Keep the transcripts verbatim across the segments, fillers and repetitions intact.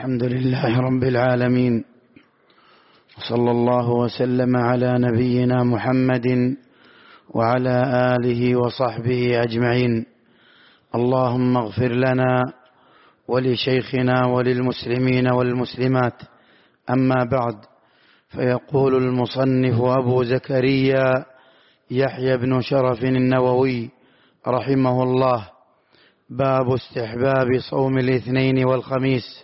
الحمد لله رب العالمين، وصلى الله وسلم على نبينا محمد وعلى آله وصحبه أجمعين. اللهم اغفر لنا ولشيخنا وللمسلمين والمسلمات. أما بعد، فيقول المصنف أبو زكريا يحيى بن شرف النووي رحمه الله: باب استحباب صوم الاثنين والخميس.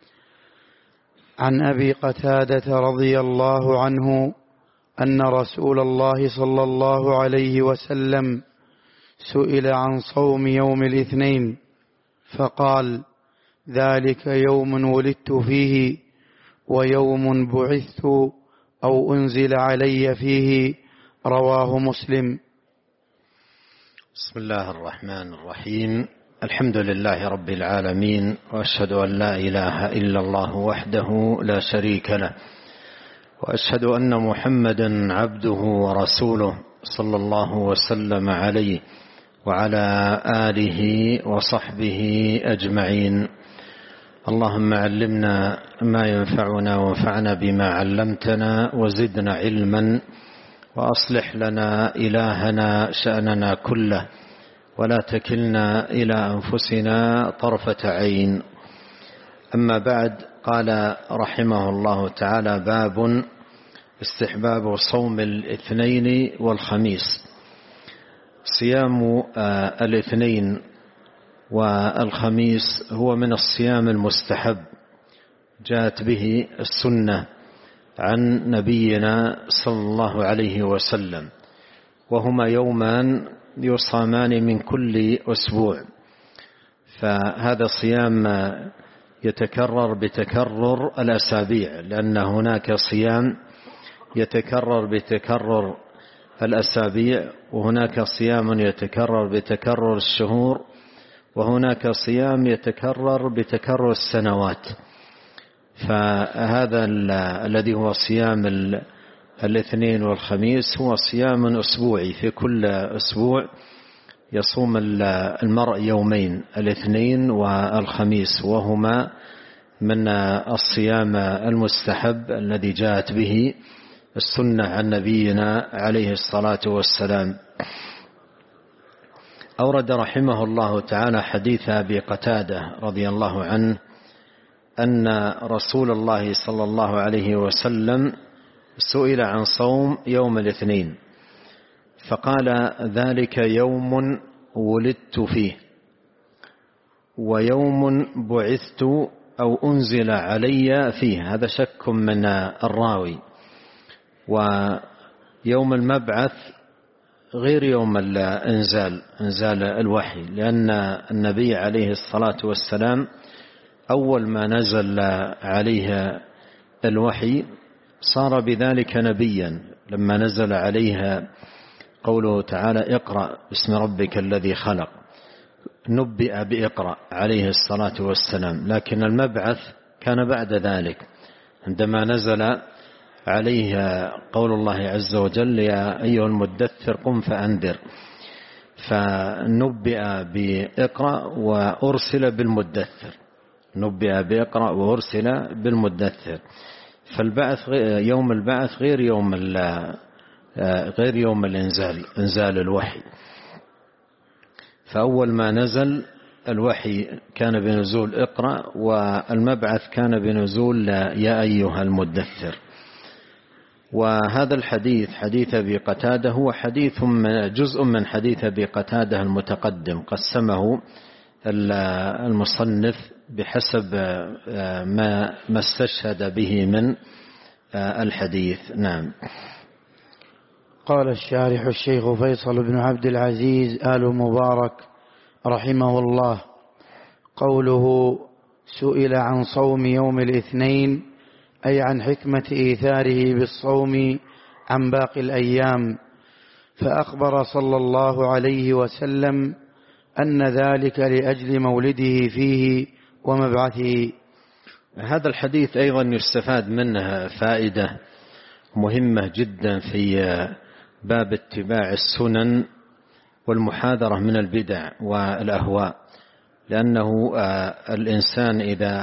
عن أبي قتادة رضي الله عنه أن رسول الله صلى الله عليه وسلم سئل عن صوم يوم الاثنين فقال: ذلك يوم ولدت فيه ويوم بعثت أو أنزل علي فيه. رواه مسلم. بسم الله الرحمن الرحيم. الحمد لله رب العالمين، وأشهد أن لا إله إلا الله وحده لا شريك له، وأشهد أن محمدا عبده ورسوله صلى الله وسلم عليه وعلى آله وصحبه أجمعين. اللهم علمنا ما ينفعنا وانفعنا بما علمتنا وزدنا علما، وأصلح لنا إلهنا شأننا كله، ولا تكلنا إلى أنفسنا طرفة عين. أما بعد، قال رحمه الله تعالى: باب استحباب صوم الاثنين والخميس. صيام الاثنين والخميس هو من الصيام المستحب، جاءت به السنة عن نبينا صلى الله عليه وسلم، وهما يومان يصامان من كل أسبوع، فهذا صيام يتكرر بتكرر الأسابيع، لأن هناك صيام يتكرر بتكرر الأسابيع، وهناك صيام يتكرر بتكرر الشهور، وهناك صيام يتكرر بتكرر السنوات. فهذا الذي هو صيام الاثنين والخميس هو صيام أسبوعي، في كل أسبوع يصوم المرء يومين، الاثنين والخميس، وهما من الصيام المستحب الذي جاءت به السنة عن نبينا عليه الصلاة والسلام. أورد رحمه الله تعالى حديث أبي قتادة رضي الله عنه أن رسول الله صلى الله عليه وسلم سئل عن صوم يوم الاثنين فقال: ذلك يوم ولدت فيه ويوم بعثت أو أنزل علي فيه. هذا شك من الراوي، ويوم المبعث غير يوم الإنزال، إنزال الوحي، لأن النبي عليه الصلاة والسلام أول ما نزل عليه الوحي صار بذلك نبيا، لما نزل عليها قوله تعالى: اقرأ باسم ربك الذي خلق، نبئ بإقرأ عليه الصلاة والسلام. لكن المبعث كان بعد ذلك، عندما نزل عليه قول الله عز وجل: يا أيها المدثر قم فأنذر، فنبئ بإقرأ وأرسل بالمدثر، نبئ بإقرأ وأرسل بالمدثر. فالبعث يوم البعث غير يوم غير يوم الإنزال، إنزال الوحي. فأول ما نزل الوحي كان بنزول اقرأ، والمبعث كان بنزول يا أيها المدثر. وهذا الحديث حديث أبي قتادة هو حديث من جزء من حديث أبي قتادة المتقدم، قسمه المصنف بحسب ما ما استشهد به من الحديث. نعم. قال الشارح الشيخ فيصل بن عبد العزيز آل مبارك رحمه الله: قوله سئل عن صوم يوم الاثنين أي عن حكمة إيثاره بالصوم عن باقي الأيام، فأخبر صلى الله عليه وسلم أن ذلك لأجل مولده فيه ومبعثه. هذا الحديث أيضا يستفاد منه فائدة مهمة جدا في باب اتباع السنن والمحاذرة من البدع والأهواء، لأنه الإنسان إذا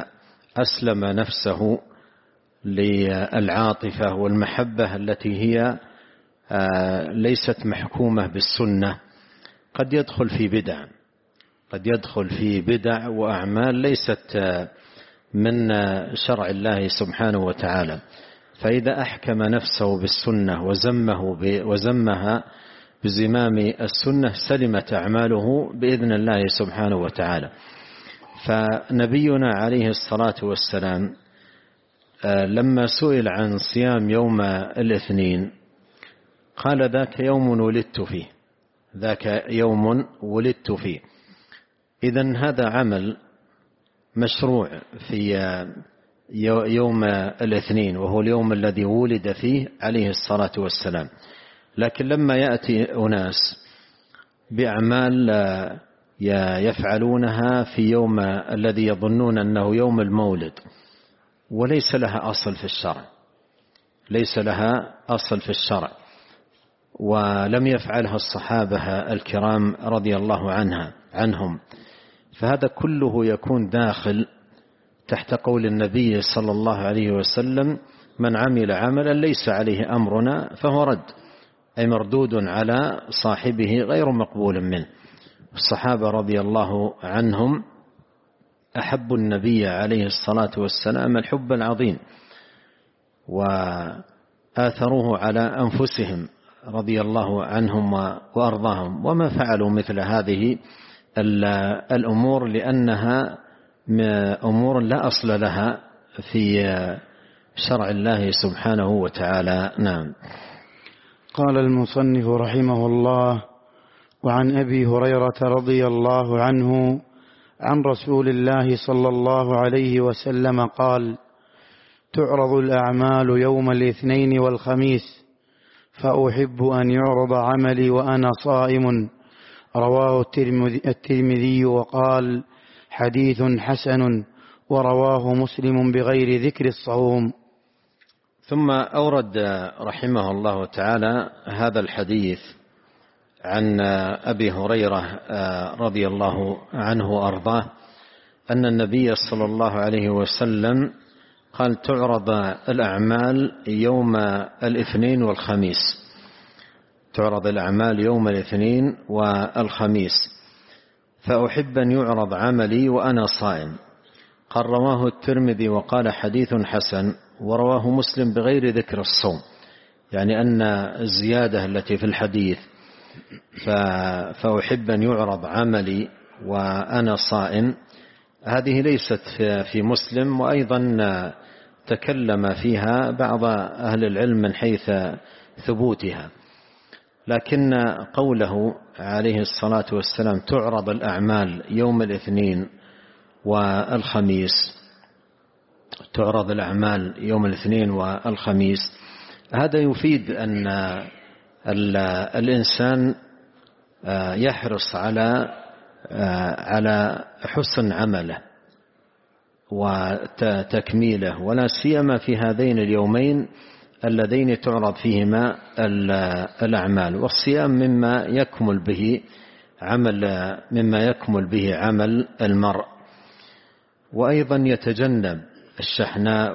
أسلم نفسه للعاطفة والمحبة التي هي ليست محكومة بالسنة، قد يدخل في بدع قد يدخل في بدع وأعمال ليست من شرع الله سبحانه وتعالى. فإذا أحكم نفسه بالسنة وزمه وزمها بزمام السنة سلمت أعماله بإذن الله سبحانه وتعالى. فنبينا عليه الصلاة والسلام لما سئل عن صيام يوم الاثنين قال ذاك يوم ولدت فيه ذاك يوم ولدت فيه. إذن هذا عمل مشروع في يوم الاثنين وهو اليوم الذي ولد فيه عليه الصلاة والسلام. لكن لما يأتي أناس بأعمال يفعلونها في يوم الذي يظنون أنه يوم المولد وليس لها أصل في الشرع ليس لها أصل في الشرع ولم يفعلها الصحابة الكرام رضي الله عنها عنهم، فهذا كله يكون داخل تحت قول النبي صلى الله عليه وسلم: من عمل عملا ليس عليه أمرنا فهو رد، أي مردود على صاحبه غير مقبول منه. الصحابة رضي الله عنهم أحبوا النبي عليه الصلاة والسلام الحب العظيم وآثروه على أنفسهم رضي الله عنهم وأرضاهم، وما فعلوا مثل هذه الأمور لأنها أمور لا أصل لها في شرع الله سبحانه وتعالى. نعم. قال المصنف رحمه الله: وعن أبي هريرة رضي الله عنه عن رسول الله صلى الله عليه وسلم قال: تعرض الأعمال يوم الاثنين والخميس فأحب أن يعرض عملي وأنا صائم. رواه الترمذي وقال: حديث حسن، ورواه مسلم بغير ذكر الصوم. ثم أورد رحمه الله تعالى هذا الحديث عن أبي هريرة رضي الله عنه وأرضاه أن النبي صلى الله عليه وسلم قال: تعرض الأعمال يوم الاثنين والخميس تعرض الأعمال يوم الاثنين والخميس فأحب أن يعرض عملي وأنا صائم. قال: رواه الترمذي وقال: حديث حسن، ورواه مسلم بغير ذكر الصوم، يعني أن الزيادة التي في الحديث فأحب أن يعرض عملي وأنا صائم هذه ليست في مسلم، وأيضا تكلم فيها بعض أهل العلم من حيث ثبوتها. لكن قوله عليه الصلاة والسلام تعرض الأعمال يوم الاثنين والخميس تعرض الأعمال يوم الاثنين والخميس هذا يفيد أن الإنسان يحرص على على حسن عمله وتكميله، ولا سيما في هذين اليومين اللذين تعرض فيهما الأعمال. والصيام مما يكمل به عمل مما يكمل به عمل المرء، وأيضا يتجنب الشحناء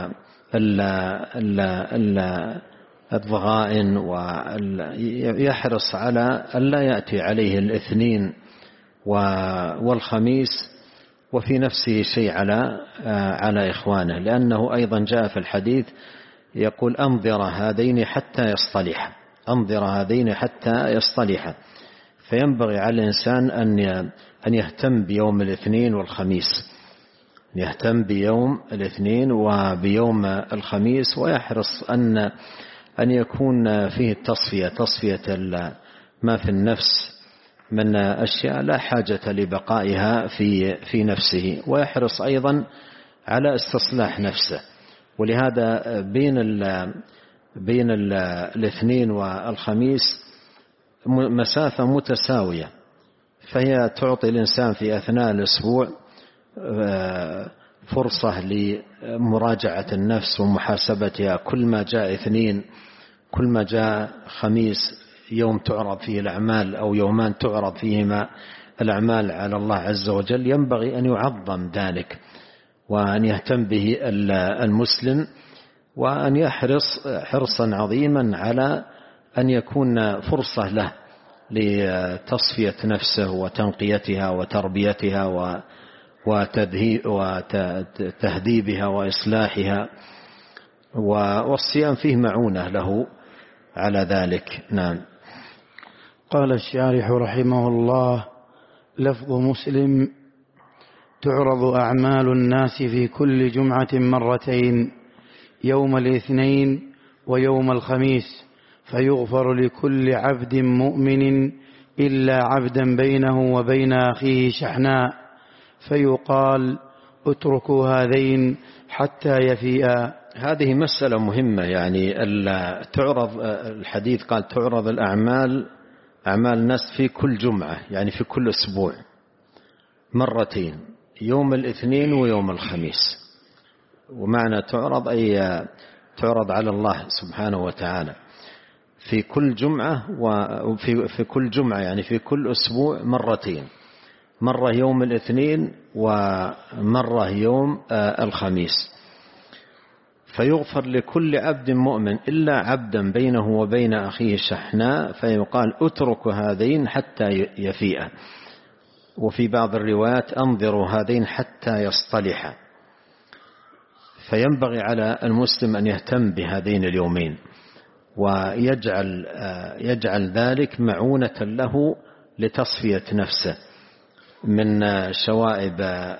والضغائن، ويحرص على ألا يأتي عليه الاثنين والخميس وفي نفسه شيء على على إخوانه، لأنه أيضا جاء في الحديث يقول: أنظر هذين حتى يصطلح أنظر هذين حتى يصطلح. فينبغي على الإنسان أن يهتم بيوم الاثنين والخميس يهتم بيوم الاثنين وبيوم الخميس، ويحرص أن أن يكون فيه التصفية تصفية ما في النفس من أشياء لا حاجة لبقائها في في نفسه، ويحرص أيضا على استصلاح نفسه. ولهذا بين ال بين ال الاثنين والخميس مسافة متساوية، فهي تعطي الإنسان في أثناء الأسبوع فرصة لمراجعة النفس ومحاسبتها. كل ما جاء اثنين كل ما جاء خميس يوم تعرض فيه الأعمال أو يومان تعرض فيهما الأعمال على الله عز وجل ينبغي أن يعظم ذلك وأن يهتم به المسلم، وأن يحرص حرصا عظيما على أن يكون فرصة له لتصفية نفسه وتنقيتها وتربيتها وتهذيبها وإصلاحها، والصيام فيه معونة له على ذلك. نعم. قال الشارح رحمه الله: لفظ مسلم: تعرض أعمال الناس في كل جمعة مرتين، يوم الاثنين ويوم الخميس، فيغفر لكل عبد مؤمن إلا عبدا بينه وبين أخيه شحناء، فيقال: اتركوا هذين حتى يفيئا. هذه مسألة مهمة، يعني تعرض الحديث قال تعرض الأعمال أعمال الناس في كل جمعة، يعني في كل أسبوع مرتين، يوم الاثنين ويوم الخميس. ومعنى تعرض أي تعرض على الله سبحانه وتعالى في كل جمعة، وفي في كل جمعة يعني في كل أسبوع مرتين، مرة يوم الاثنين ومرة يوم الخميس. فيغفر لكل عبد مؤمن إلا عبدا بينه وبين أخيه شحناء، فيقال: اترك هذين حتى يفيئا. وفي بعض الروايات: انظروا هذين حتى يصطلحا. فينبغي على المسلم أن يهتم بهذين اليومين، ويجعل يجعل ذلك معونة له لتصفية نفسه من شوائب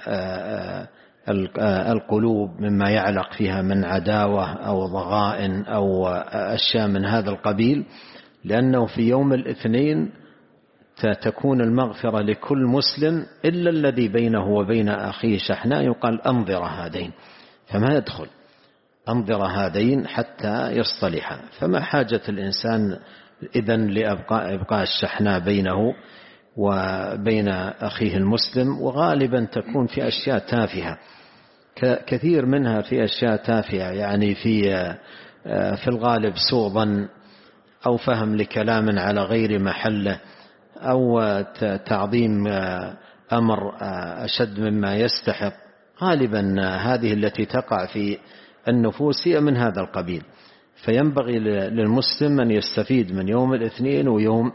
القلوب، مما يعلق فيها من عداوة أو ضغائن أو أشياء من هذا القبيل، لأنه في يوم الاثنين تكون المغفرة لكل مسلم إلا الذي بينه وبين أخيه شحناء، يقال: أنظر هذين، فما يدخل أنظر هذين حتى يصطلحا. فما حاجة الإنسان إذن لإبقاء إبقاء الشحناء بينه وبين أخيه المسلم؟ وغالبا تكون في أشياء تافهة، كثير منها في أشياء تافهة، يعني في في الغالب سوء ظن أو فهم لكلام على غير محله، أو تعظيم أمر أشد مما يستحق. غالبا هذه التي تقع في النفوس هي من هذا القبيل. فينبغي للمسلم أن يستفيد من يوم الاثنين ويوم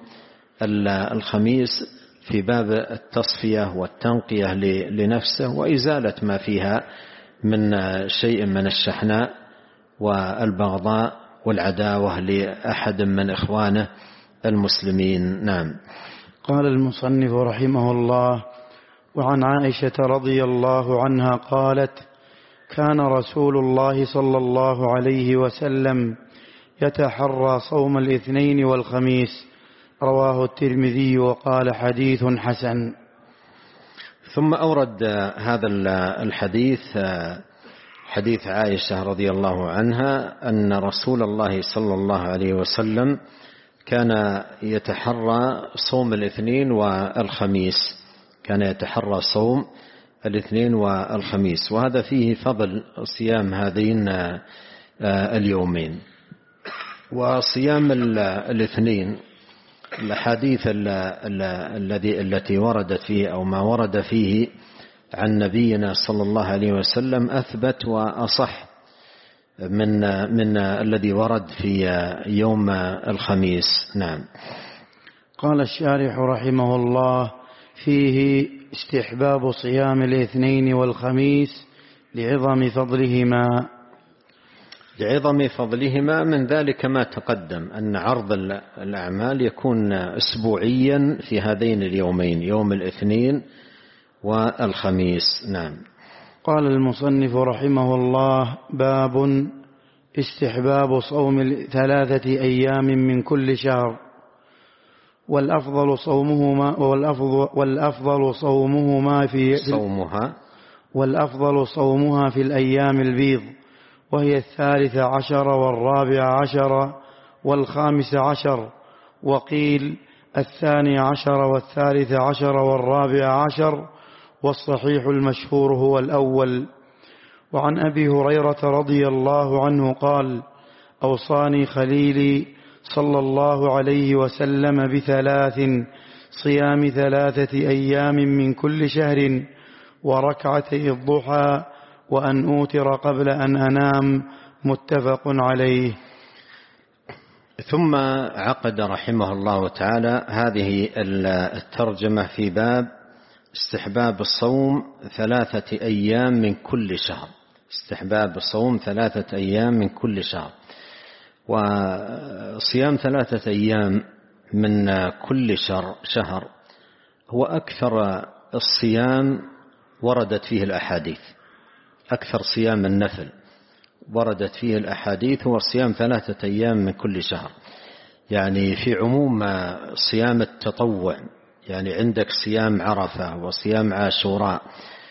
الخميس في باب التصفية والتنقية لنفسه، وإزالة ما فيها من شيء من الشحناء والبغضاء والعداوة لأحد من إخوانه المسلمين. نعم. قال المصنف رحمه الله: وعن عائشة رضي الله عنها قالت: كان رسول الله صلى الله عليه وسلم يتحرى صوم الاثنين والخميس، رواه الترمذي وقال: حديث حسن. ثم أورد هذا الحديث حديث عائشة رضي الله عنها أن رسول الله صلى الله عليه وسلم كان يتحرى صوم الاثنين والخميس، كان يتحرى صوم الاثنين والخميس، وهذا فيه فضل صيام هذين اليومين. وصيام الاثنين، الحديث الذي التي وردت فيه أو ما ورد فيه عن نبينا صلى الله عليه وسلم أثبت وأصح من من الذي ورد في يوم الخميس. نعم. قال الشارح رحمه الله: فيه استحباب صيام الاثنين والخميس لعظم فضلهما. لعظم فضلهما من ذلك ما تقدم أن عرض الأعمال يكون أسبوعيا في هذين اليومين، يوم الاثنين والخميس. نعم. قال المصنف رحمه الله: باب استحباب صوم ثلاثة أيام من كل شهر، والأفضل صومهما والأفضل, والأفضل صومهما في صومها والأفضل صومها في الأيام البيض، وهي الثالث عشر والرابع عشر والخامس عشر، وقيل الثاني عشر والثالث عشر والرابع عشر، والصحيح المشهور هو الأول. وعن أبي هريرة رضي الله عنه قال: أوصاني خليلي صلى الله عليه وسلم بثلاث: صيام ثلاثة أيام من كل شهر، وركعتي الضحى، وأن أوتر قبل أن أنام، متفق عليه. ثم عقد رحمه الله تعالى هذه الترجمة في باب استحباب الصوم ثلاثة أيام من كل شهر. استحباب الصوم ثلاثة أيام من كل شهر. وصيام ثلاثة أيام من كل شهر هو أكثر الصيام وردت فيه الأحاديث. أكثر صيام النفل وردت فيه الأحاديث هو صيام ثلاثة أيام من كل شهر. يعني في عموم صيام التطوع، يعني عندك صيام عرفة وصيام عاشوراء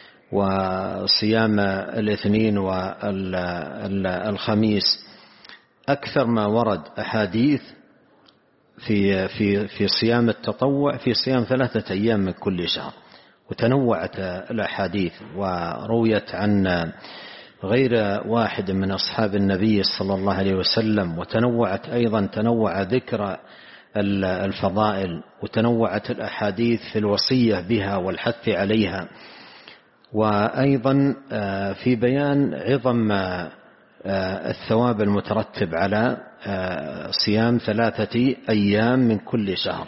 وصيام الاثنين والخميس، أكثر ما ورد أحاديث في في في صيام التطوع في صيام ثلاثة أيام من كل شهر. وتنوعت الأحاديث ورويت عن غير واحد من أصحاب النبي صلى الله عليه وسلم، وتنوعت أيضا تنوع ذكر الفضائل، وتنوعت الأحاديث في الوصية بها والحث عليها، وأيضا في بيان عظم الثواب المترتب على صيام ثلاثة أيام من كل شهر.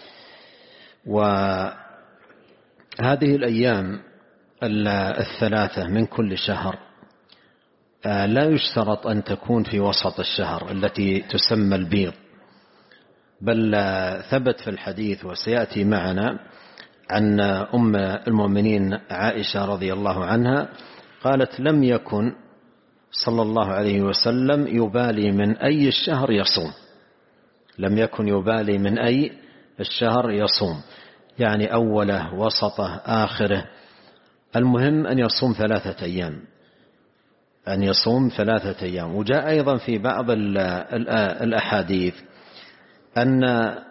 وهذه الأيام الثلاثة من كل شهر لا يشترط أن تكون في وسط الشهر التي تسمى البيض، بل ثبت في الحديث وسيأتي معنا عن أم المؤمنين عائشة رضي الله عنها قالت: لم يكن صلى الله عليه وسلم يبالي من أي الشهر يصوم. لم يكن يبالي من أي الشهر يصوم، يعني أوله وسطه آخره، المهم أن يصوم ثلاثة أيام، أن يصوم ثلاثة أيام. وجاء أيضا في بعض الأحاديث أن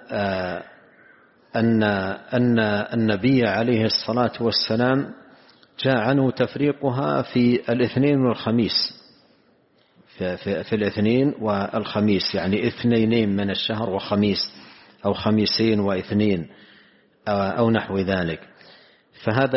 أن أن النبي عليه الصلاة والسلام جاء عنه تفريقها في الاثنين والخميس، في, في, في الاثنين والخميس، يعني اثنينين من الشهر وخميس، أو خميسين واثنين أو نحو ذلك. فهذا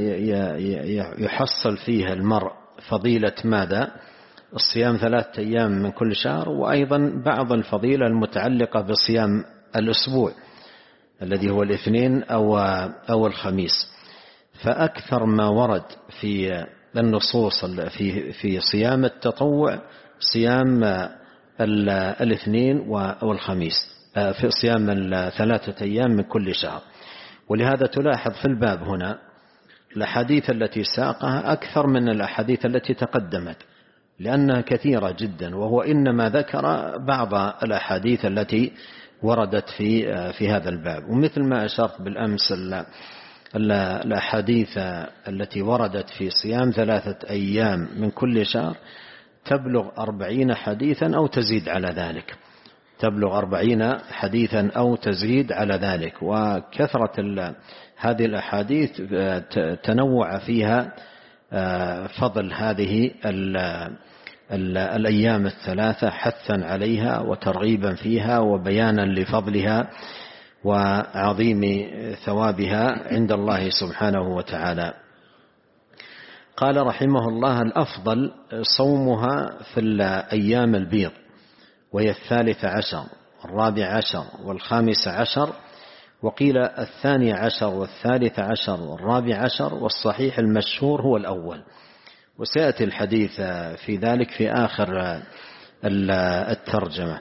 يحصل فيه المرء فضيلة ماذا؟ الصيام ثلاثة أيام من كل شهر، وأيضا بعض الفضيلة المتعلقة بصيام الأسبوع الذي هو الاثنين أو, أو الخميس. فأكثر ما ورد في النصوص في, في صيام التطوع صيام الاثنين أو الخميس، في صيام الثلاثة أيام من كل شهر. ولهذا تلاحظ في الباب هنا الأحاديث التي ساقها أكثر من الأحاديث التي تقدمت، لأنها كثيرة جدا، وهو إنما ذكر بعض الأحاديث التي وردت في في هذا الباب. ومثل ما أشرت بالأمس الأحاديث التي وردت في صيام ثلاثة أيام من كل شهر تبلغ أربعين حديثا أو تزيد على ذلك، تبلغ أربعين حديثا أو تزيد على ذلك. وكثرة هذه الأحاديث تنوع فيها فضل هذه الأيام الثلاثة، حثا عليها وترغيبا فيها وبيانا لفضلها وعظيم ثوابها عند الله سبحانه وتعالى. قال رحمه الله: الأفضل صومها في الأيام البيض، وهي الثالث عشر والرابع عشر والخامس عشر، وقيل الثاني عشر والثالث عشر والرابع عشر، والصحيح المشهور هو الأول. وسيأتي الحديث في ذلك في آخر الترجمة.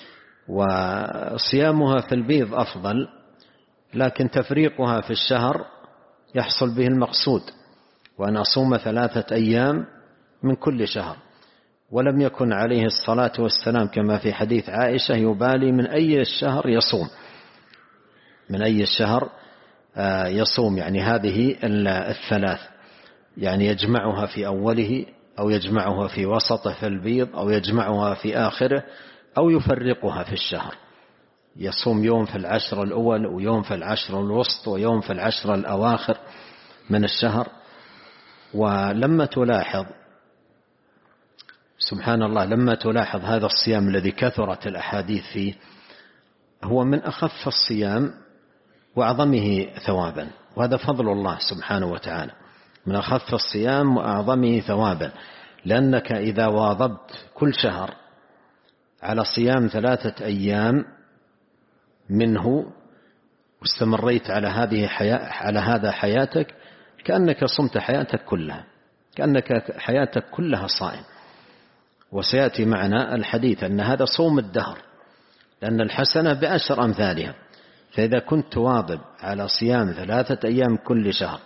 وصيامها في البيض أفضل، لكن تفريقها في الشهر يحصل به المقصود، وأن أصوم ثلاثة أيام من كل شهر. ولم يكن عليه الصلاة والسلام كما في حديث عائشة يبالي من أي الشهر يصوم، من أي الشهر يصوم، يعني هذه الثلاث، يعني يجمعها في أوله أو يجمعها في وسطه في البيض أو يجمعها في آخره أو يفرقها في الشهر، يصوم يوم في العشر الأول ويوم في العشر الوسط ويوم في العشر الأواخر من الشهر. ولما تلاحظ سبحان الله، لما تلاحظ هذا الصيام الذي كثرت الأحاديث فيه، هو من أخف الصيام وأعظمه ثوابا، وهذا فضل الله سبحانه وتعالى، من أخف الصيام وأعظمه ثوابا، لأنك إذا واظبت كل شهر على صيام ثلاثة أيام منه واستمريت على هذه حياة على هذا حياتك، كأنك صمت حياتك كلها، كأنك حياتك كلها صائم. وسيأتي معنا الحديث أن هذا صوم الدهر، لأن الحسنة بعشر أمثالها. فإذا كنت تواظب على صيام ثلاثة أيام كل شهر،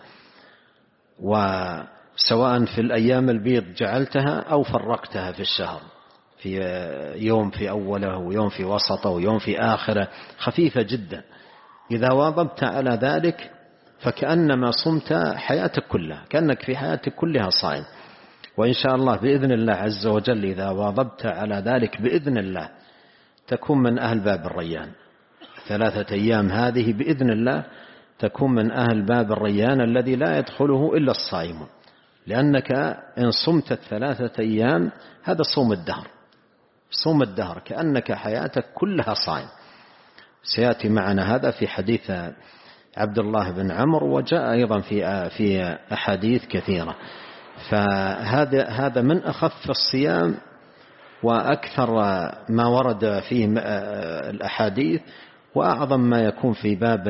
وسواء في الأيام البيض جعلتها أو فرقتها في الشهر، في يوم في أوله ويوم في وسطه ويوم في آخره، خفيفة جدا، إذا واظبت على ذلك فكأنما صمت حياتك كلها، كأنك في حياتك كلها صائم. وإن شاء الله بإذن الله عز وجل إذا واظبت على ذلك بإذن الله تكون من أهل باب الريان. ثلاثة أيام هذه بإذن الله تكون من أهل باب الريان الذي لا يدخله إلا الصائمون، لأنك إن صمت الثلاثة أيام هذا صوم الدهر، صوم الدهر، كأنك حياتك كلها صائم. سيأتي معنا هذا في حديث عبد الله بن عمرو، وجاء أيضا في في أحاديث كثيرة. فهذا هذا من أخف الصيام وأكثر ما ورد فيه الأحاديث، وأعظم ما يكون في باب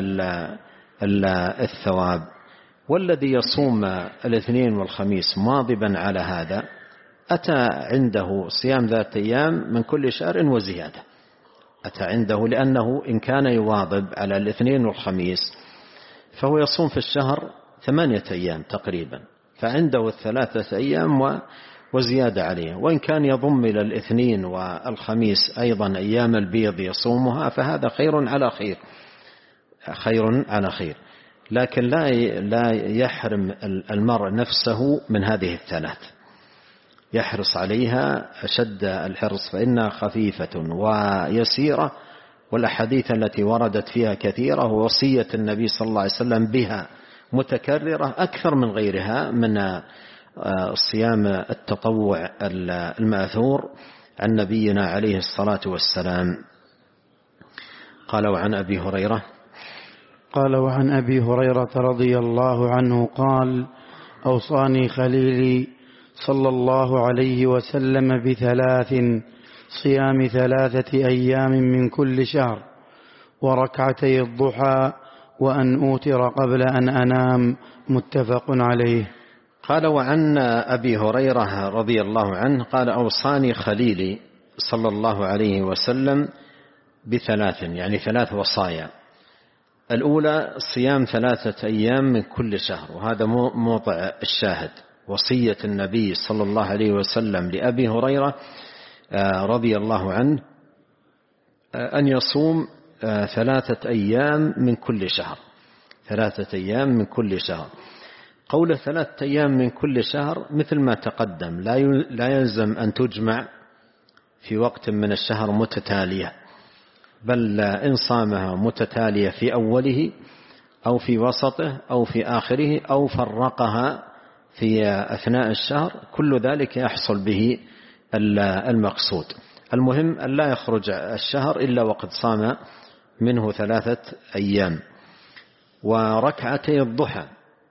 الثواب. والذي يصوم الاثنين والخميس مواظبا على هذا أتى عنده صيام ذات أيام من كل شهر وزيادة، أتى عنده، لأنه إن كان يواظب على الاثنين والخميس فهو يصوم في الشهر ثمانية أيام تقريبا، فعنده الثلاثة أيام وزيادة عليه. وإن كان يضم إلى الاثنين والخميس أيضا أيام البيض يصومها فهذا خير على خير، خير على خير. لكن لا لا يحرم المرء نفسه من هذه الثلاث، يحرص عليها أشد الحرص، فإنها خفيفة ويسيرة، والأحاديث التي وردت فيها كثيرة، ووصية النبي صلى الله عليه وسلم بها متكررة أكثر من غيرها من صيام التطوع المأثور عن نبينا عليه الصلاة والسلام. قال وعن أبي هريرة قال وعن أبي هريرة رضي الله عنه قال: أوصاني خليلي صلى الله عليه وسلم بثلاث: صيام ثلاثة أيام من كل شهر، وركعتي الضحى، وأن أوتر قبل أن أنام. متفق عليه. قال وعن أبي هريرة رضي الله عنه قال: أوصاني خليلي صلى الله عليه وسلم بثلاث، يعني ثلاث وصايا. الأولى صيام ثلاثة أيام من كل شهر، وهذا موضع الشاهد، وصية النبي صلى الله عليه وسلم لأبي هريرة رضي الله عنه أن يصوم ثلاثة أيام من كل شهر، ثلاثة أيام من كل شهر. قول ثلاثة أيام من كل شهر مثل ما تقدم، لا يلزم أن تجمع في وقت من الشهر متتالية، بل إن صامها متتالية في أوله أو في وسطه أو في آخره أو فرقها في أثناء الشهر، كل ذلك يحصل به المقصود. المهم أن لا يخرج الشهر إلا وقد صام منه ثلاثة أيام. وركعتي الضحى،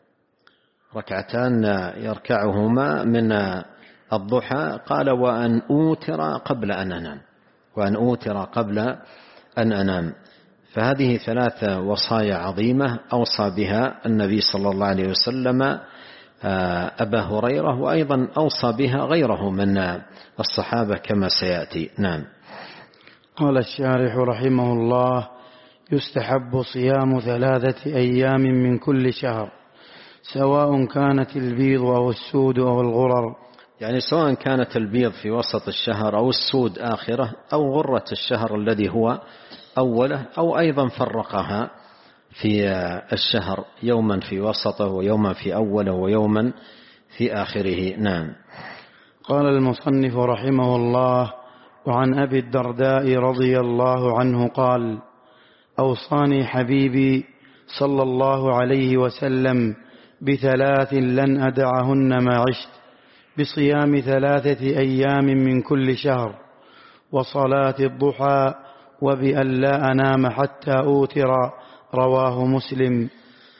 ركعتان يركعهما من الضحى. قال: وأن أوتر قبل أن أنام، وأن أوتر قبل أن أنام. فهذه ثلاثة وصايا عظيمة أوصى بها النبي صلى الله عليه وسلم أبا هريرة، وأيضا أوصى بها غيره من الصحابة كما سيأتي. نعم. قال الشارح رحمه الله: يستحب صيام ثلاثة أيام من كل شهر، سواء كانت البيض أو السود أو الغرر، يعني سواء كانت البيض في وسط الشهر أو السود آخره أو غرة الشهر الذي هو أوله، أو أيضا فرقها في الشهر، يوما في وسطه ويوما في أوله ويوما في آخره. نعم. قال المصنف رحمه الله: وعن أبي الدرداء رضي الله عنه قال: أوصاني حبيبي صلى الله عليه وسلم بثلاث لن أدعهن ما عشت: بصيام ثلاثة أيام من كل شهر، وصلاة الضحى، وبأن لا أنام حتى أوتر. رواه مسلم.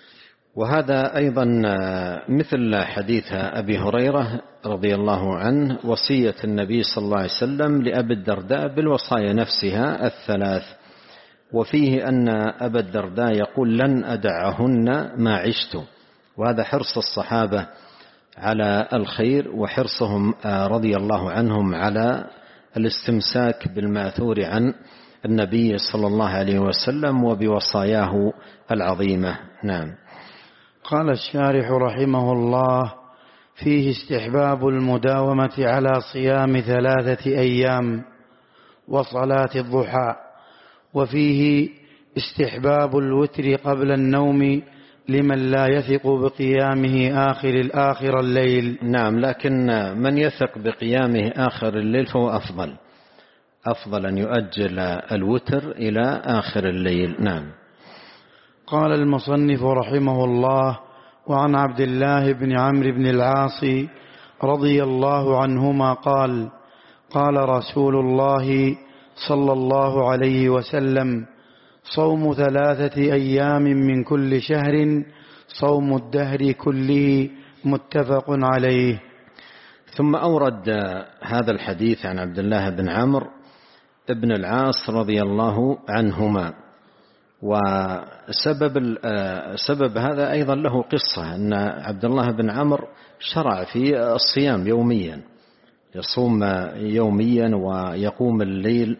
وهذا أيضا مثل حديث أبي هريرة رضي الله عنه وصية النبي صلى الله عليه وسلم لأبي الدرداء بالوصايا نفسها الثلاث، وفيه أن أبا الدرداء يقول لن أدعهن ما عشت، وهذا حرص الصحابة على الخير وحرصهم رضي الله عنهم على الاستمساك بالماثور عن النبي صلى الله عليه وسلم وبوصاياه العظيمة. نعم. قال الشارح رحمه الله: فيه استحباب المداومة على صيام ثلاثة أيام وصلاة الضحى، وفيه استحباب الوتر قبل النوم لمن لا يثق بقيامه آخر الآخر الليل. نعم، لكن من يثق بقيامه آخر الليل فهو أفضل أفضل أن يؤجل الوتر إلى آخر الليل. نعم. قال المصنف رحمه الله: وعن عبد الله بن عمرو بن العاص رضي الله عنهما قال: قال رسول الله صلى الله عليه وسلم: صوم ثلاثة أيام من كل شهر صوم الدهر كله، متفق عليه. ثم أورد هذا الحديث عن عبد الله بن عمرو بن العاص رضي الله عنهما، وسبب سبب هذا أيضا له قصة، أن عبد الله بن عمرو شرع في الصيام يوميا، يصوم يوميا ويقوم الليل،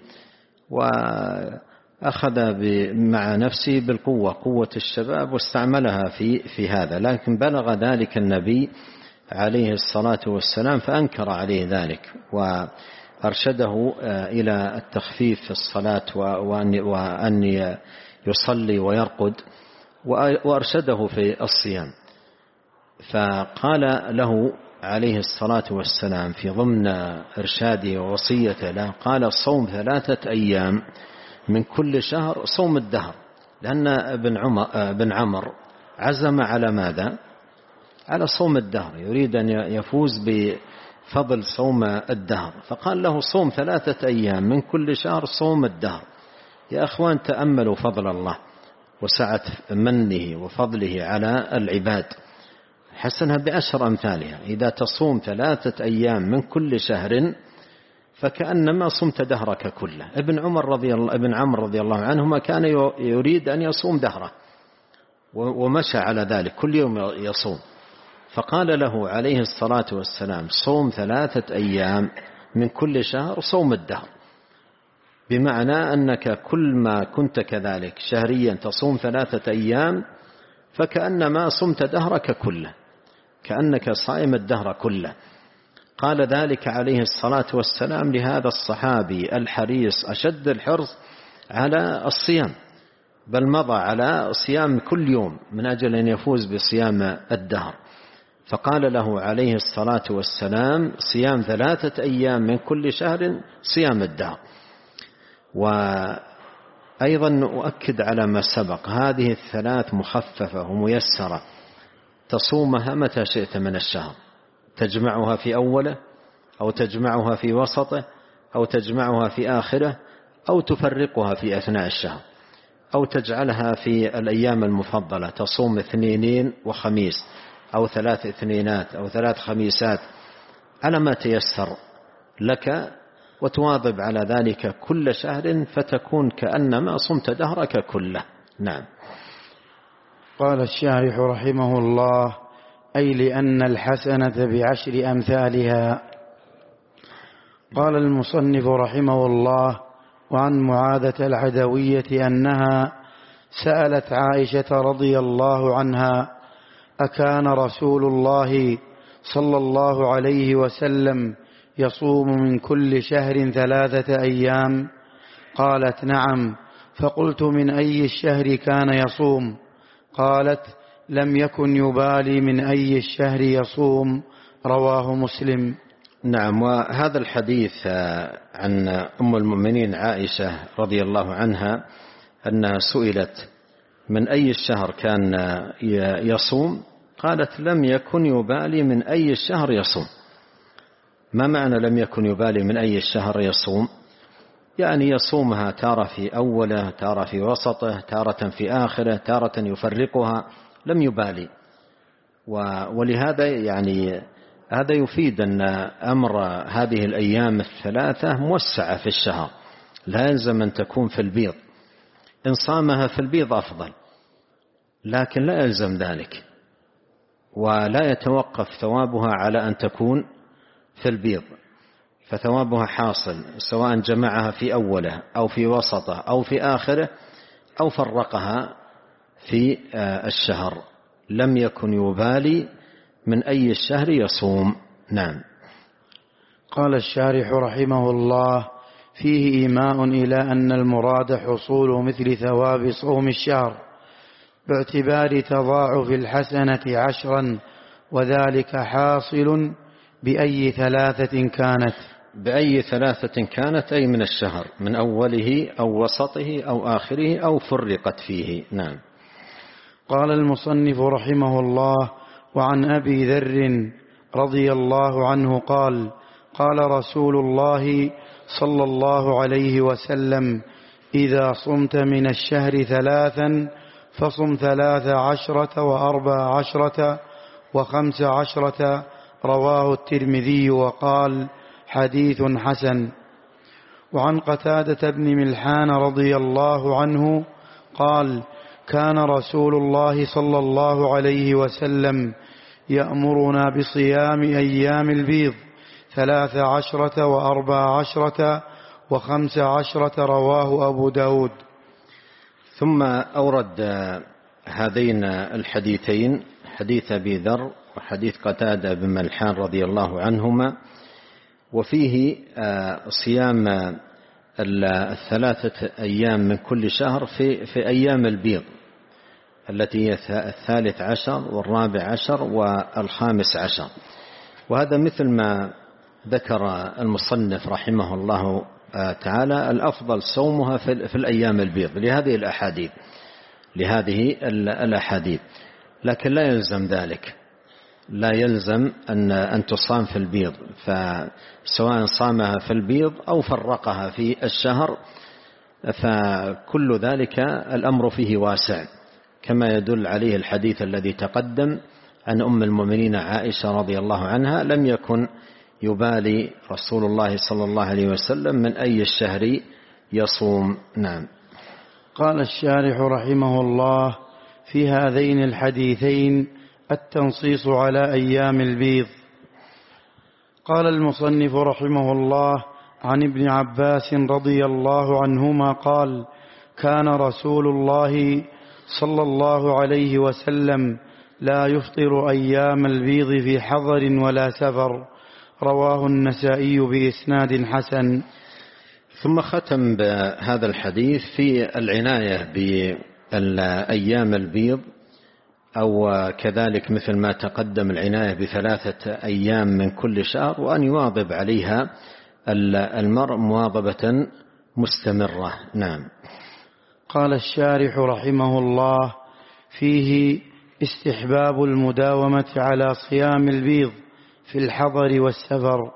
وأخذ مع نفسه بالقوة قوة الشباب واستعملها في في هذا، لكن بلغ ذلك النبي عليه الصلاة والسلام فأنكر عليه ذلك وأرشده إلى التخفيف في الصلاة وأن يصلي ويرقد، وأرشده في الصيام. فقال له عليه الصلاة والسلام في ضمن إرشاده ووصيته له، قال: صوم ثلاثة أيام من كل شهر صوم الدهر، لأن ابن عمر ابن عمر عزم على ماذا؟ على صوم الدهر، يريد أن يفوز بفضل صوم الدهر، فقال له: صوم ثلاثة أيام من كل شهر صوم الدهر. يا أخوان، تأملوا فضل الله وسعة منه وفضله على العباد، حسنها بعشر أمثالها. إذا تصوم ثلاثة أيام من كل شهر فكأنما صمت دهرك كله. ابن عمر رضي الله ابن عمرو رضي الله عنهما كان يريد أن يصوم دهره ومشى على ذلك، كل يوم يصوم. فقال له عليه الصلاة والسلام: صوم ثلاثة أيام من كل شهر صوم الدهر، بمعنى أنك كل ما كنت كذلك شهريا تصوم ثلاثة أيام فكأنما صمت دهرك كله، كأنك صائم الدهر كله. قال ذلك عليه الصلاة والسلام لهذا الصحابي الحريص أشد الحرص على الصيام، بل مضى على صيام كل يوم من أجل أن يفوز بصيام الدهر. فقال له عليه الصلاة والسلام: صيام ثلاثة أيام من كل شهر صيام الدهر. وأيضا أؤكد على ما سبق، هذه الثلاث مخففة وميسرة، تصومها متى شئت من الشهر، تجمعها في أوله أو تجمعها في وسطه أو تجمعها في آخره أو تفرقها في أثناء الشهر أو تجعلها في الأيام المفضلة، تصوم اثنينين وخميس أو ثلاث اثنينات أو ثلاث خميسات على ما تيسر لك، وتواظب على ذلك كل شهر فتكون كأنما صمت دهرك كله. نعم. قال الشارح رحمه الله: أي لأن الحسنة بعشر أمثالها. قال المصنف رحمه الله: وعن معاذة العدوية أنها سألت عائشة رضي الله عنها: أكان رسول الله صلى الله عليه وسلم يصوم من كل شهر ثلاثة أيام؟ قالت: نعم. فقلت: من أي الشهر كان يصوم؟ قالت: لم يكن يبالي من أي الشهر يصوم، رواه مسلم. نعم. وهذا الحديث عن أم المؤمنين عائشة رضي الله عنها أنها سئلت من أي الشهر كان يصوم، قالت: لم يكن يبالي من أي الشهر يصوم. ما معنى لم يكن يبالي من أي الشهر يصوم؟ يعني يصومها تارة في أوله، تارة في وسطه، تارة في آخره، تارة يفرقها لم يبالي. ولهذا يعني هذا يفيد أن أمر هذه الأيام الثلاثة موسعة في الشهر، لا يلزم أن تكون في البيض. إن صامها في البيض أفضل، لكن لا يلزم ذلك، ولا يتوقف ثوابها على أن تكون في البيض، فثوابها حاصل سواء جمعها في أوله أو في وسطه أو في آخره أو فرقها في الشهر، لم يكن يبالي من أي الشهر يصوم. نعم. قال الشارح رحمه الله: فيه إيماء إلى أن المراد حصول مثل ثواب صوم الشهر باعتبار تضاعف الحسنة عشرا، وذلك حاصل بأي ثلاثة كانت. بأي ثلاثة كانت أي من الشهر، من أوله أو وسطه أو آخره أو فرقت فيه. نعم. قال المصنف رحمه الله: وعن أبي ذر رضي الله عنه قال: قال رسول الله صلى الله عليه وسلم: إذا صمت من الشهر ثلاثا فصم ثلاث عشرة وأربع عشرة وخمس عشرة. رواه الترمذي وقال: حديث حسن. وعن قتادة بن ملحان رضي الله عنه قال: كان رسول الله صلى الله عليه وسلم يأمرنا بصيام أيام البيض ثلاث عشرة وأربع عشرة وخمس عشرة. رواه أبو داود. ثم أورد هذين الحديثين، حديث أبي ذر وحديث قتادة بن ملحان رضي الله عنهما، وفيه صيام الثلاثة أيام من كل شهر في, في أيام البيض التي هي الثالث عشر والرابع عشر والخامس عشر. وهذا مثل ما ذكر المصنف رحمه الله تعالى، الأفضل صومها في الأيام البيض لهذه الأحاديث لهذه الأحاديث لكن لا يلزم ذلك، لا يلزم أن أن تصام في البيض، فسواء صامها في البيض أو فرقها في الشهر فكل ذلك الأمر فيه واسع، كما يدل عليه الحديث الذي تقدم عن أم المؤمنين عائشة رضي الله عنها: لم يكن يبالي رسول الله صلى الله عليه وسلم من أي الشهر يصوم. نعم. قال الشارح رحمه الله: في هذين الحديثين التنصيص على أيام البيض. قال المصنف رحمه الله: عن ابن عباس رضي الله عنهما قال: كان رسول الله صلى الله عليه وسلم لا يفطر أيام البيض في حضر ولا سفر. رواه النسائي بإسناد حسن. ثم ختم بهذا الحديث في العناية بأيام البيض، أو كذلك مثل ما تقدم العناية بثلاثة أيام من كل شهر، وأن يواظب عليها المرء مواظبة مستمرة. نعم. قال الشارح رحمه الله: فيه استحباب المداومة على صيام البيض في الحضر والسفر.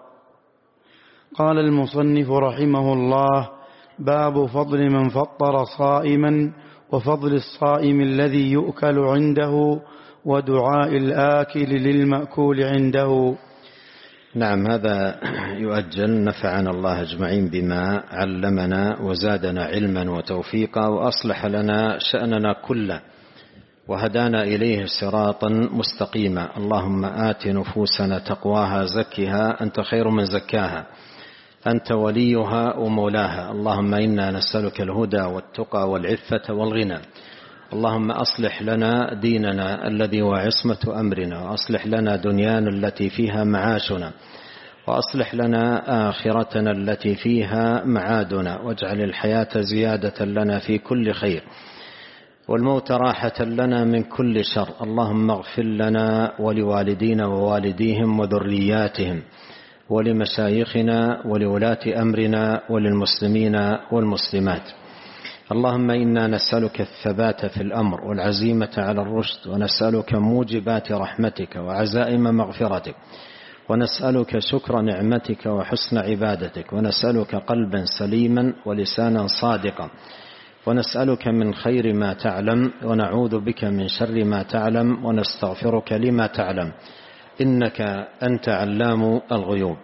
قال المصنف رحمه الله: باب فضل من فطر صائما وفضل الصائم الذي يؤكل عنده ودعاء الآكل للمأكول عنده. نعم، هذا يؤجل. نفعنا الله أجمعين بما علمنا وزادنا علما وتوفيقا وأصلح لنا شأننا كله وهدانا إليه صراطا مستقيما. اللهم آت نفوسنا تقواها زكها أنت خير من زكاها أنت وليها ومولاها. اللهم إنا نسألك الهدى والتقى والعفة والغنى. اللهم أصلح لنا ديننا الذي هو عصمة أمرنا، وأصلح لنا دنيانا التي فيها معاشنا، وأصلح لنا آخرتنا التي فيها معادنا، واجعل الحياة زيادة لنا في كل خير والموت راحة لنا من كل شر. اللهم اغفر لنا ولوالدينا ووالديهم وذرياتهم ولمشايخنا ولولاة أمرنا وللمسلمين والمسلمات. اللهم إنا نسألك الثبات في الأمر والعزيمة على الرشد، ونسألك موجبات رحمتك وعزائم مغفرتك، ونسألك شكر نعمتك وحسن عبادتك، ونسألك قلبا سليما ولسانا صادقا، ونسألك من خير ما تعلم ونعوذ بك من شر ما تعلم ونستغفرك لما تعلم إنك أنت علام الغيوب.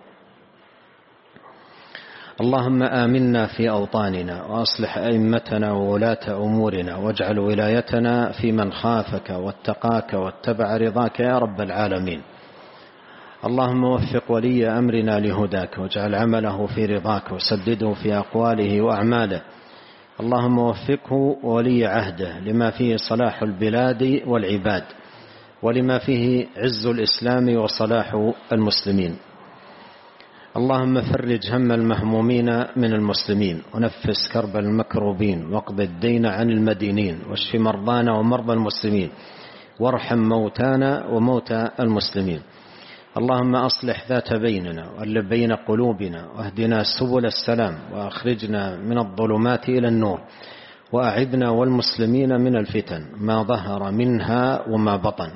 اللهم آمنا في أوطاننا وأصلح أئمتنا وولاة أمورنا واجعل ولايتنا في من خافك واتقاك واتبع رضاك يا رب العالمين. اللهم وفق ولي أمرنا لهداك واجعل عمله في رضاك وسدده في أقواله وأعماله. اللهم وفقه ولي عهده لما فيه صلاح البلاد والعباد ولما فيه عز الإسلام وصلاح المسلمين. اللهم فرج هم المهمومين من المسلمين ونفس كرب المكروبين واقض الدين عن المدينين واشف مرضانا ومرضى المسلمين وارحم موتانا وموتى المسلمين. اللهم أصلح ذات بيننا وألف بين قلوبنا واهدنا سبل السلام وأخرجنا من الظلمات إلى النور وأعذنا والمسلمين من الفتن ما ظهر منها وما بطن.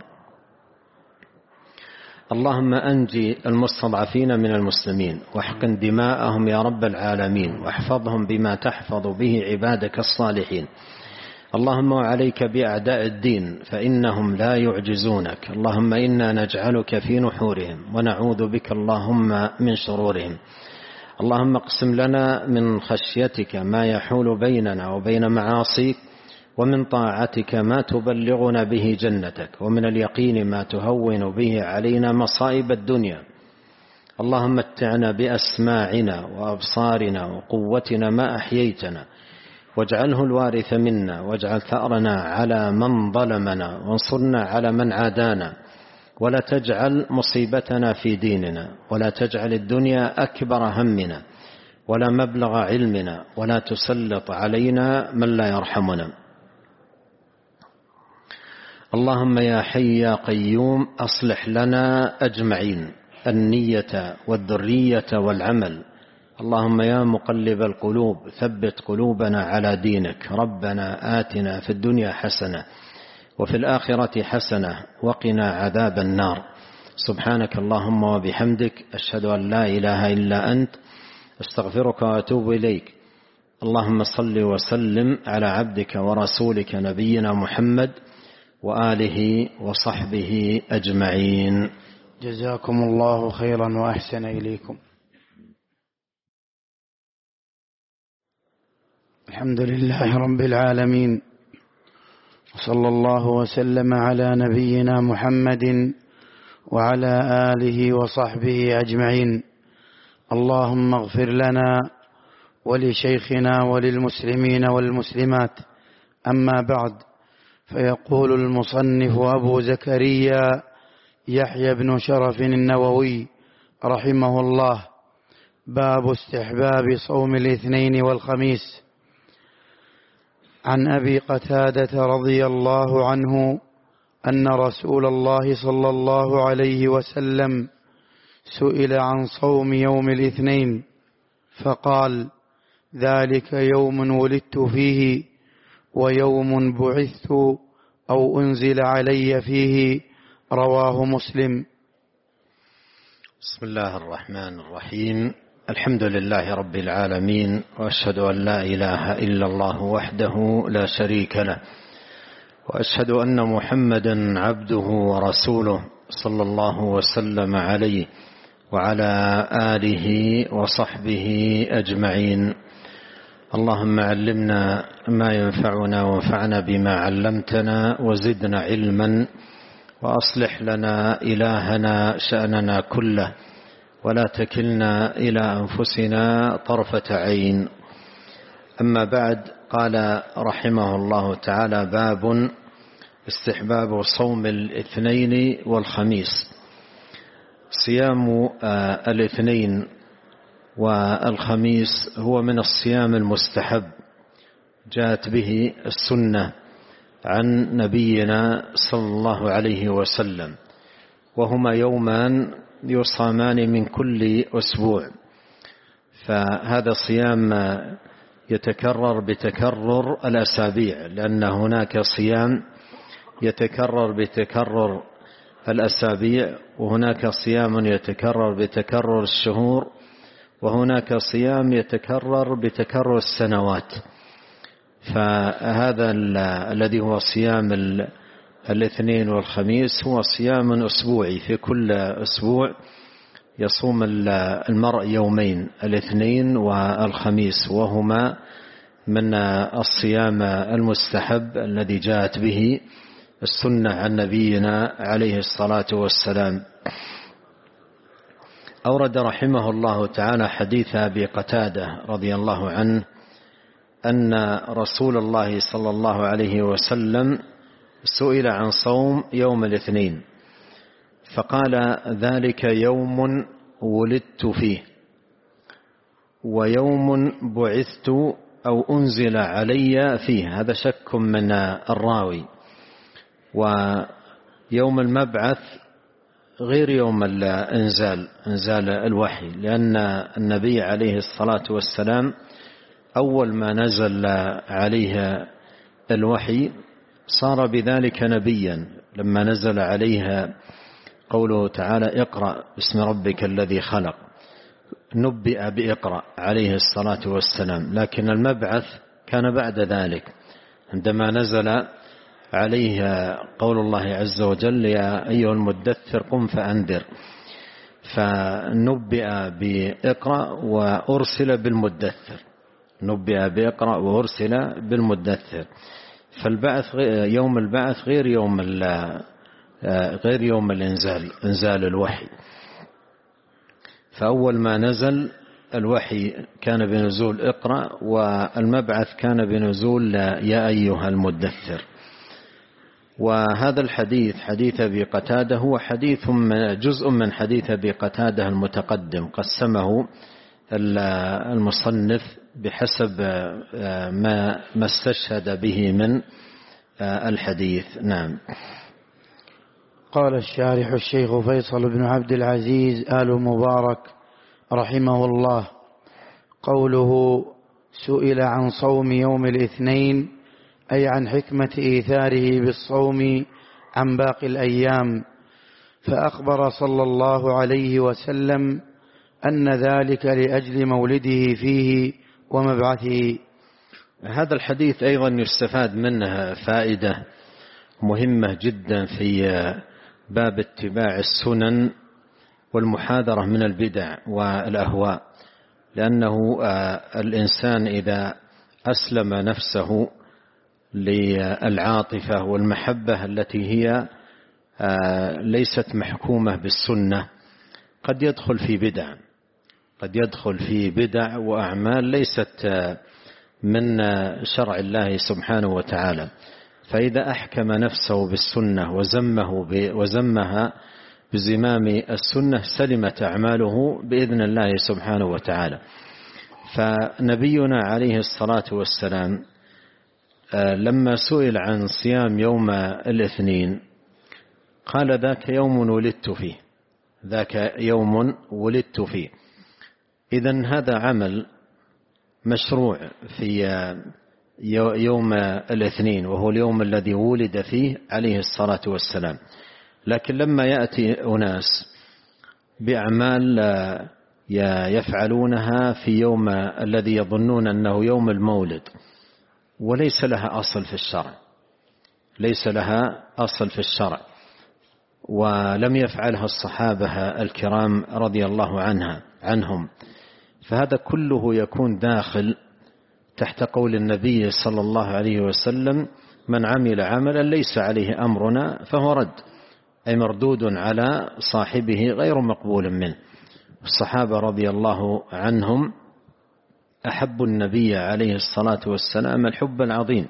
اللهم أنجي المستضعفين من المسلمين واحقن دماءهم يا رب العالمين واحفظهم بما تحفظ به عبادك الصالحين. اللهم وعليك بأعداء الدين فإنهم لا يعجزونك. اللهم إنا نجعلك في نحورهم ونعوذ بك اللهم من شرورهم. اللهم اقسم لنا من خشيتك ما يحول بيننا وبين معاصيك ومن طاعتك ما تبلغنا به جنتك ومن اليقين ما تهون به علينا مصائب الدنيا. اللهم متعنا بأسماعنا وأبصارنا وقوتنا ما أحييتنا واجعله الوارث منا واجعل ثأرنا على من ظلمنا وانصرنا على من عادانا ولا تجعل مصيبتنا في ديننا ولا تجعل الدنيا أكبر همنا ولا مبلغ علمنا ولا تسلط علينا من لا يرحمنا. اللهم يا حي يا قيوم أصلح لنا أجمعين النية والذرية والعمل. اللهم يا مقلب القلوب ثبت قلوبنا على دينك. ربنا آتنا في الدنيا حسنة وفي الآخرة حسنة وقنا عذاب النار. سبحانك اللهم وبحمدك أشهد أن لا إله إلا أنت استغفرك وأتوب إليك. اللهم صل وسلم على عبدك ورسولك نبينا محمد وآله وصحبه أجمعين. جزاكم الله خيرا وأحسن إليكم. الحمد لله رب العالمين وصلى الله وسلم على نبينا محمد وعلى آله وصحبه أجمعين. اللهم اغفر لنا ولشيخنا وللمسلمين والمسلمات. أما بعد، فيقول المصنف أبو زكريا يحيى بن شرف النووي رحمه الله: باب استحباب صوم الاثنين والخميس. عن أبي قتادة رضي الله عنه أن رسول الله صلى الله عليه وسلم سئل عن صوم يوم الاثنين فقال: ذلك يوم ولدت فيه ويوم بعثت أو أنزل علي فيه. رواه مسلم. بسم الله الرحمن الرحيم. الحمد لله رب العالمين وأشهد أن لا إله إلا الله وحده لا شريك له وأشهد أن محمدا عبده ورسوله صلى الله وسلم عليه وعلى آله وصحبه أجمعين. اللهم علمنا ما ينفعنا وانفعنا بما علمتنا وزدنا علما وأصلح لنا إلهنا شأننا كله ولا تكلنا إلى أنفسنا طرفة عين. أما بعد، قال رحمه الله تعالى: باب استحباب صوم الاثنين والخميس. صيام الاثنين والخميس هو من الصيام المستحب، جاءت به السنة عن نبينا صلى الله عليه وسلم، وهما يومان يصامان من كل أسبوع، فهذا صيام يتكرر بتكرر الأسابيع، لأن هناك صيام يتكرر بتكرر الأسابيع، وهناك صيام يتكرر بتكرر الشهور، وهناك صيام يتكرر بتكرر السنوات. فهذا الذي هو صيام الاثنين والخميس هو صيام أسبوعي، في كل أسبوع يصوم المرء يومين، الاثنين والخميس، وهما من الصيام المستحب الذي جاءت به السنة عن نبينا عليه الصلاة والسلام. أورد رحمه الله تعالى حديث أبي قتادة رضي الله عنه أن رسول الله صلى الله عليه وسلم سئل عن صوم يوم الاثنين فقال: ذلك يوم ولدت فيه، ويوم بعثت أو أنزل علي فيه. هذا شك من الراوي. ويوم المبعث غير يوم الإنزال، إنزال الوحي، لأن النبي عليه الصلاة والسلام أول ما نزل عليه الوحي صار بذلك نبيا، لما نزل عليها قوله تعالى: اقرأ باسم ربك الذي خلق، نبئ بإقرأ عليه الصلاة والسلام. لكن المبعث كان بعد ذلك، عندما نزل عليه قول الله عز وجل: يا أيها المدثر قم فأنذر، فنبئ بإقرأ وأرسل بالمدثر، نبئ بإقرأ وأرسل بالمدثر. فالبعث يوم البعث غير يوم غير يوم الإنزال، إنزال الوحي. فأول ما نزل الوحي كان بنزول اقرأ، والمبعث كان بنزول يا أيها المدثر. وهذا الحديث حديث أبي قتادة هو حديث من جزء من حديث أبي قتادة المتقدم، قسمه المصنف بحسب ما ما استشهد به من الحديث. نعم. قال الشارح الشيخ فيصل بن عبد العزيز آل مبارك رحمه الله: قوله سئل عن صوم يوم الاثنين أي عن حكمة إيثاره بالصوم عن باقي الأيام، فأخبر صلى الله عليه وسلم أن ذلك لأجل مولده فيه ومبعثه. هذا الحديث أيضا يستفاد منه فائدة مهمة جدا في باب اتباع السنن والمحاذرة من البدع والأهواء، لأنه الإنسان إذا أسلم نفسه للعاطفة والمحبة التي هي ليست محكومة بالسنة قد يدخل في بدع، قد يدخل في بدع وأعمال ليست من شرع الله سبحانه وتعالى. فإذا أحكم نفسه بالسنة وزمه وزمها بزمام السنة سلمت أعماله بإذن الله سبحانه وتعالى. فنبينا عليه الصلاة والسلام لما سئل عن صيام يوم الاثنين قال: ذاك يوم ولدت فيه، ذاك يوم ولدت فيه. إذن هذا عمل مشروع في يوم الاثنين، وهو اليوم الذي ولد فيه عليه الصلاة والسلام. لكن لما يأتي أناس بأعمال يفعلونها في يوم الذي يظنون أنه يوم المولد وليس لها أصل في الشرع، ليس لها أصل في الشرع، ولم يفعلها الصحابة الكرام رضي الله عنها عنهم، فهذا كله يكون داخل تحت قول النبي صلى الله عليه وسلم: من عمل عملا ليس عليه أمرنا فهو رد، أي مردود على صاحبه غير مقبول منه. الصحابة رضي الله عنهم أحبوا النبي عليه الصلاة والسلام الحب العظيم،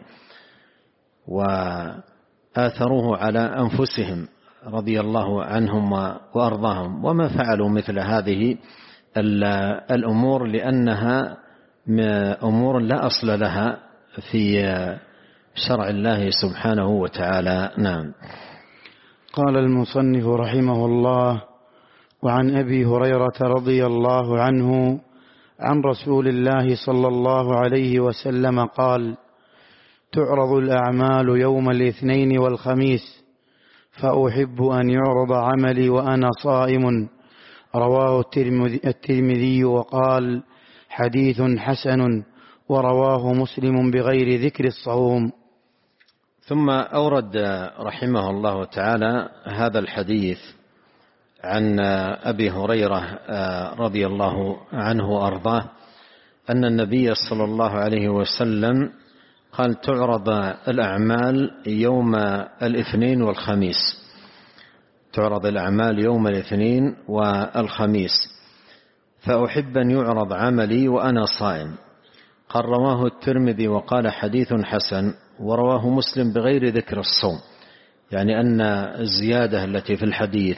وآثروه على أنفسهم رضي الله عنهم وأرضاهم، وما فعلوا مثل هذه الأمور لأنها أمور لا أصل لها في شرع الله سبحانه وتعالى. نعم. قال المصنف رحمه الله: وعن أبي هريرة رضي الله عنه عن رسول الله صلى الله عليه وسلم قال: تعرض الأعمال يوم الاثنين والخميس، فأحب أن يعرض عملي وأنا صائم. رواه الترمذي وقال: حديث حسن، ورواه مسلم بغير ذكر الصوم. ثم أورد رحمه الله تعالى هذا الحديث عن أبي هريرة رضي الله عنه وأرضاه أن النبي صلى الله عليه وسلم قال: تعرض الأعمال يوم الاثنين والخميس، تعرض الأعمال يوم الاثنين والخميس، فأحب أن يعرض عملي وأنا صائم. قال: رواه الترمذي وقال حديث حسن، ورواه مسلم بغير ذكر الصوم، يعني أن الزيادة التي في الحديث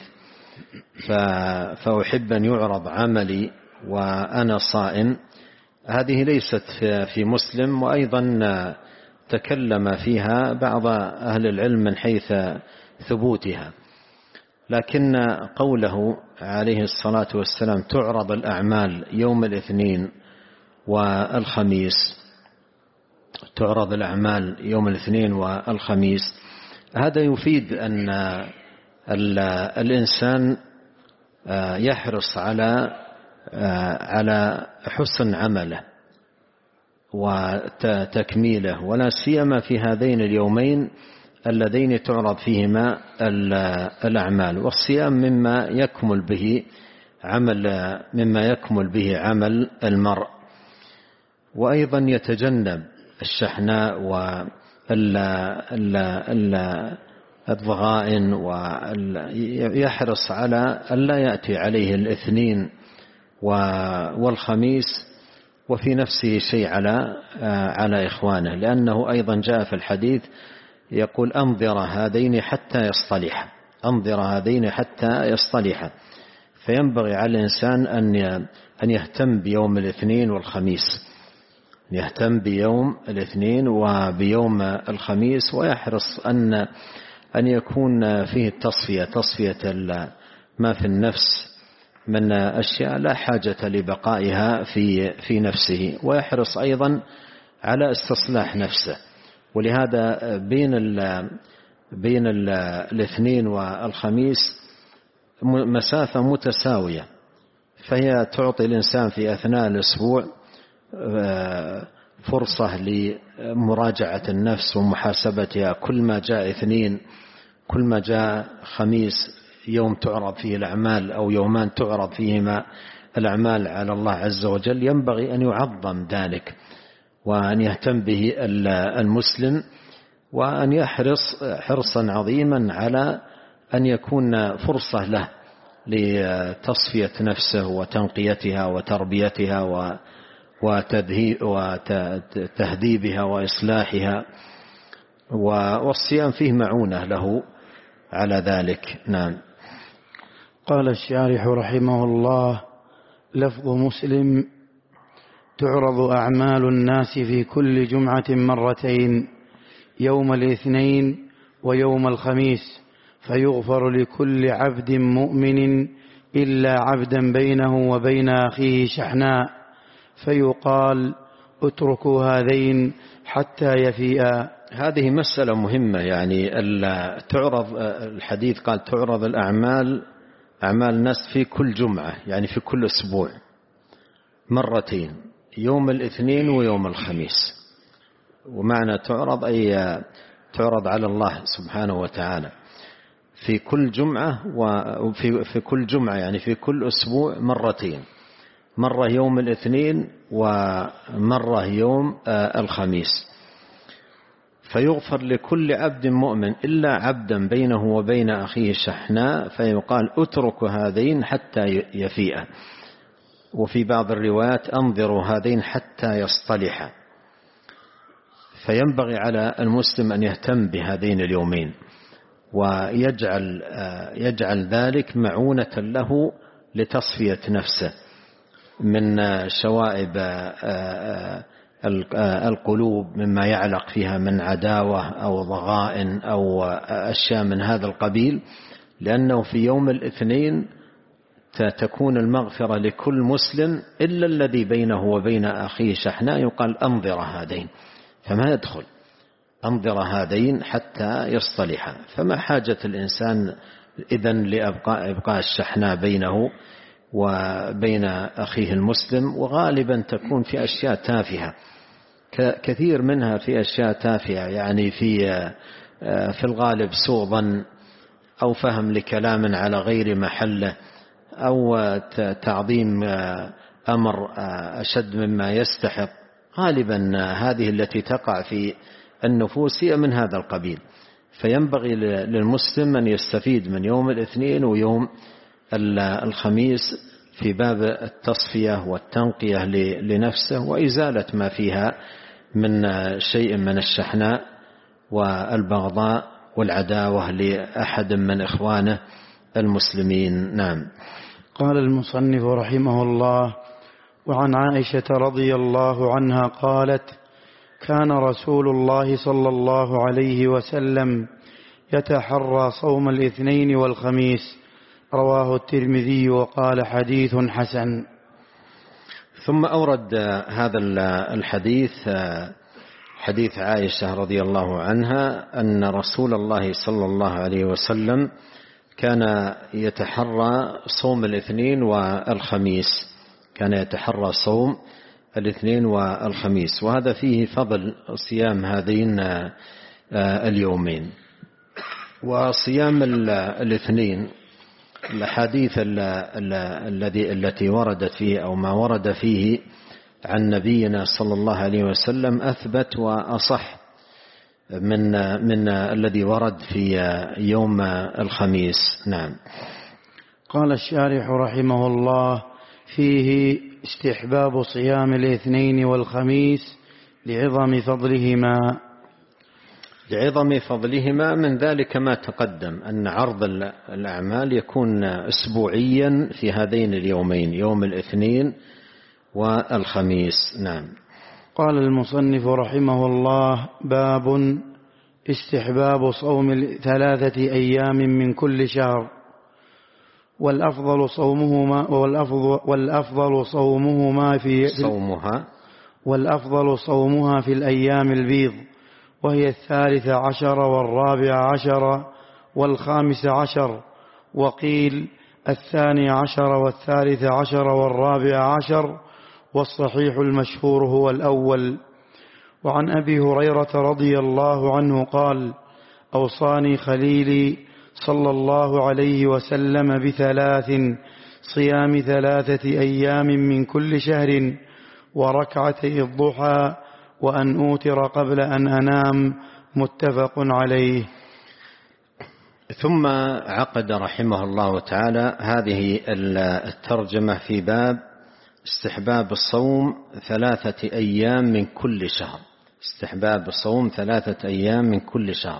فأحب أن يعرض عملي وأنا صائم هذه ليست في مسلم، وأيضا تكلم فيها بعض أهل العلم من حيث ثبوتها، لكن قوله عليه الصلاة والسلام تعرض الأعمال يوم الاثنين والخميس، تعرض الأعمال يوم الاثنين والخميس، هذا يفيد أن الإنسان يحرص على على حسن عمله وتكميله، ولا سيما في هذين اليومين اللذين تعرض فيهما الأعمال. والصيام مما يكمل به عمل مما يكمل به عمل المرء، وأيضا يتجنب الشحناء والضغائن، ويحرص على ألا يأتي عليه الاثنين والخميس وفي نفسه شيء على على إخوانه، لأنه أيضا جاء في الحديث يقول: أنظر هذين حتى يصطلح، أنظر هذين حتى يصطلح. فينبغي على الإنسان أن أن يهتم بيوم الاثنين والخميس، يهتم بيوم الاثنين وبيوم الخميس، ويحرص أن أن يكون فيه التصفية، تصفية ما في النفس من أشياء لا حاجة لبقائها في في نفسه، ويحرص أيضا على استصلاح نفسه. ولهذا بين ال بين ال الاثنين والخميس مسافة متساوية، فهي تعطي الإنسان في أثناء الأسبوع فرصة لمراجعة النفس ومحاسبتها. كل ما جاء اثنين، كل ما جاء خميس، يوم تعرض فيه الأعمال أو يومان تعرض فيهما الأعمال على الله عز وجل، ينبغي أن يعظم ذلك وأن يهتم به المسلم، وأن يحرص حرصا عظيما على أن يكون فرصة له لتصفية نفسه وتنقيتها وتربيتها وتهذيبها وإصلاحها، والصيام فيه معونة له على ذلك. نعم. قال الشارح رحمه الله: لفظ مسلم: تعرض أعمال الناس في كل جمعة مرتين، يوم الاثنين ويوم الخميس، فيغفر لكل عبد مؤمن إلا عبدا بينه وبين أخيه شحناء، فيقال: اتركوا هذين حتى يفيئا. هذه مسألة مهمة، يعني تعرض الحديث قال تعرض الأعمال أعمال الناس في كل جمعة، يعني في كل أسبوع مرتين، يوم الاثنين ويوم الخميس. ومعنى تعرض أي تعرض على الله سبحانه وتعالى في كل جمعة، وفي في كل جمعة يعني في كل أسبوع مرتين، مرة يوم الاثنين ومرة يوم الخميس. فيغفر لكل عبد مؤمن إلا عبدا بينه وبين أخيه شحناء، فيقال: اترك هذين حتى يفيئا. وفي بعض الروايات: انظروا هذين حتى يصطلحا. فينبغي على المسلم أن يهتم بهذين اليومين، ويجعل يجعل ذلك معونة له لتصفية نفسه من شوائب القلوب، مما يعلق فيها من عداوة أو ضغائن أو أشياء من هذا القبيل، لأنه في يوم الاثنين تكون المغفرة لكل مسلم إلا الذي بينه وبين أخيه شحناء، يقال: أنظر هذين، فما يدخل أنظر هذين حتى يصطلحا. فما حاجة الإنسان إذن لإبقاء إبقاء الشحناء بينه وبين أخيه المسلم، وغالبا تكون في أشياء تافهة كثير منها في أشياء تافهة، يعني في في الغالب سوء ظن أو فهم لكلام على غير محله أو تعظيم أمر أشد مما يستحق. غالبا هذه التي تقع في النفوس هي من هذا القبيل. فينبغي للمسلم أن يستفيد من يوم الاثنين ويوم الخميس في باب التصفية والتنقية لنفسه وإزالة ما فيها من شيء من الشحناء والبغضاء والعداوة لأحد من إخوانه المسلمين. نعم. قال المصنف رحمه الله: وعن عائشة رضي الله عنها قالت: كان رسول الله صلى الله عليه وسلم يتحرى صوم الاثنين والخميس. رواه الترمذي وقال: حديث حسن. ثم أورد هذا الحديث حديث عائشة رضي الله عنها أن رسول الله صلى الله عليه وسلم كان يتحرى صوم الاثنين والخميس، كان يتحرى صوم الاثنين والخميس، وهذا فيه فضل صيام هذين اليومين. وصيام الاثنين الأحاديث الذي التي وردت فيه أو ما ورد فيه عن نبينا صلى الله عليه وسلم أثبت وأصح من من الذي ورد في يوم الخميس. نعم. قال الشارح رحمه الله: فيه استحباب صيام الاثنين والخميس لعظم فضلهما. لعظم فضلهما من ذلك ما تقدم أن عرض الأعمال يكون أسبوعيا في هذين اليومين، يوم الاثنين والخميس. نعم. قال المصنف رحمه الله: باب استحباب صوم ثلاثة أيام من كل شهر، والأفضل صومهما والأفضل, والأفضل صومهما في صومها والأفضل صومها في الأيام البيض، وهي الثالث عشر والرابع عشر والخامس عشر، وقيل الثاني عشر والثالث عشر والرابع عشر، والصحيح المشهور هو الأول. وعن أبي هريرة رضي الله عنه قال: أوصاني خليلي صلى الله عليه وسلم بثلاث: صيام ثلاثة أيام من كل شهر، وركعتي الضحى، وأن أوتر قبل أن أنام. متفق عليه. ثم عقد رحمه الله تعالى هذه الترجمة في باب استحباب الصوم ثلاثة أيام من كل شهر. استحباب الصوم ثلاثة أيام من كل شهر.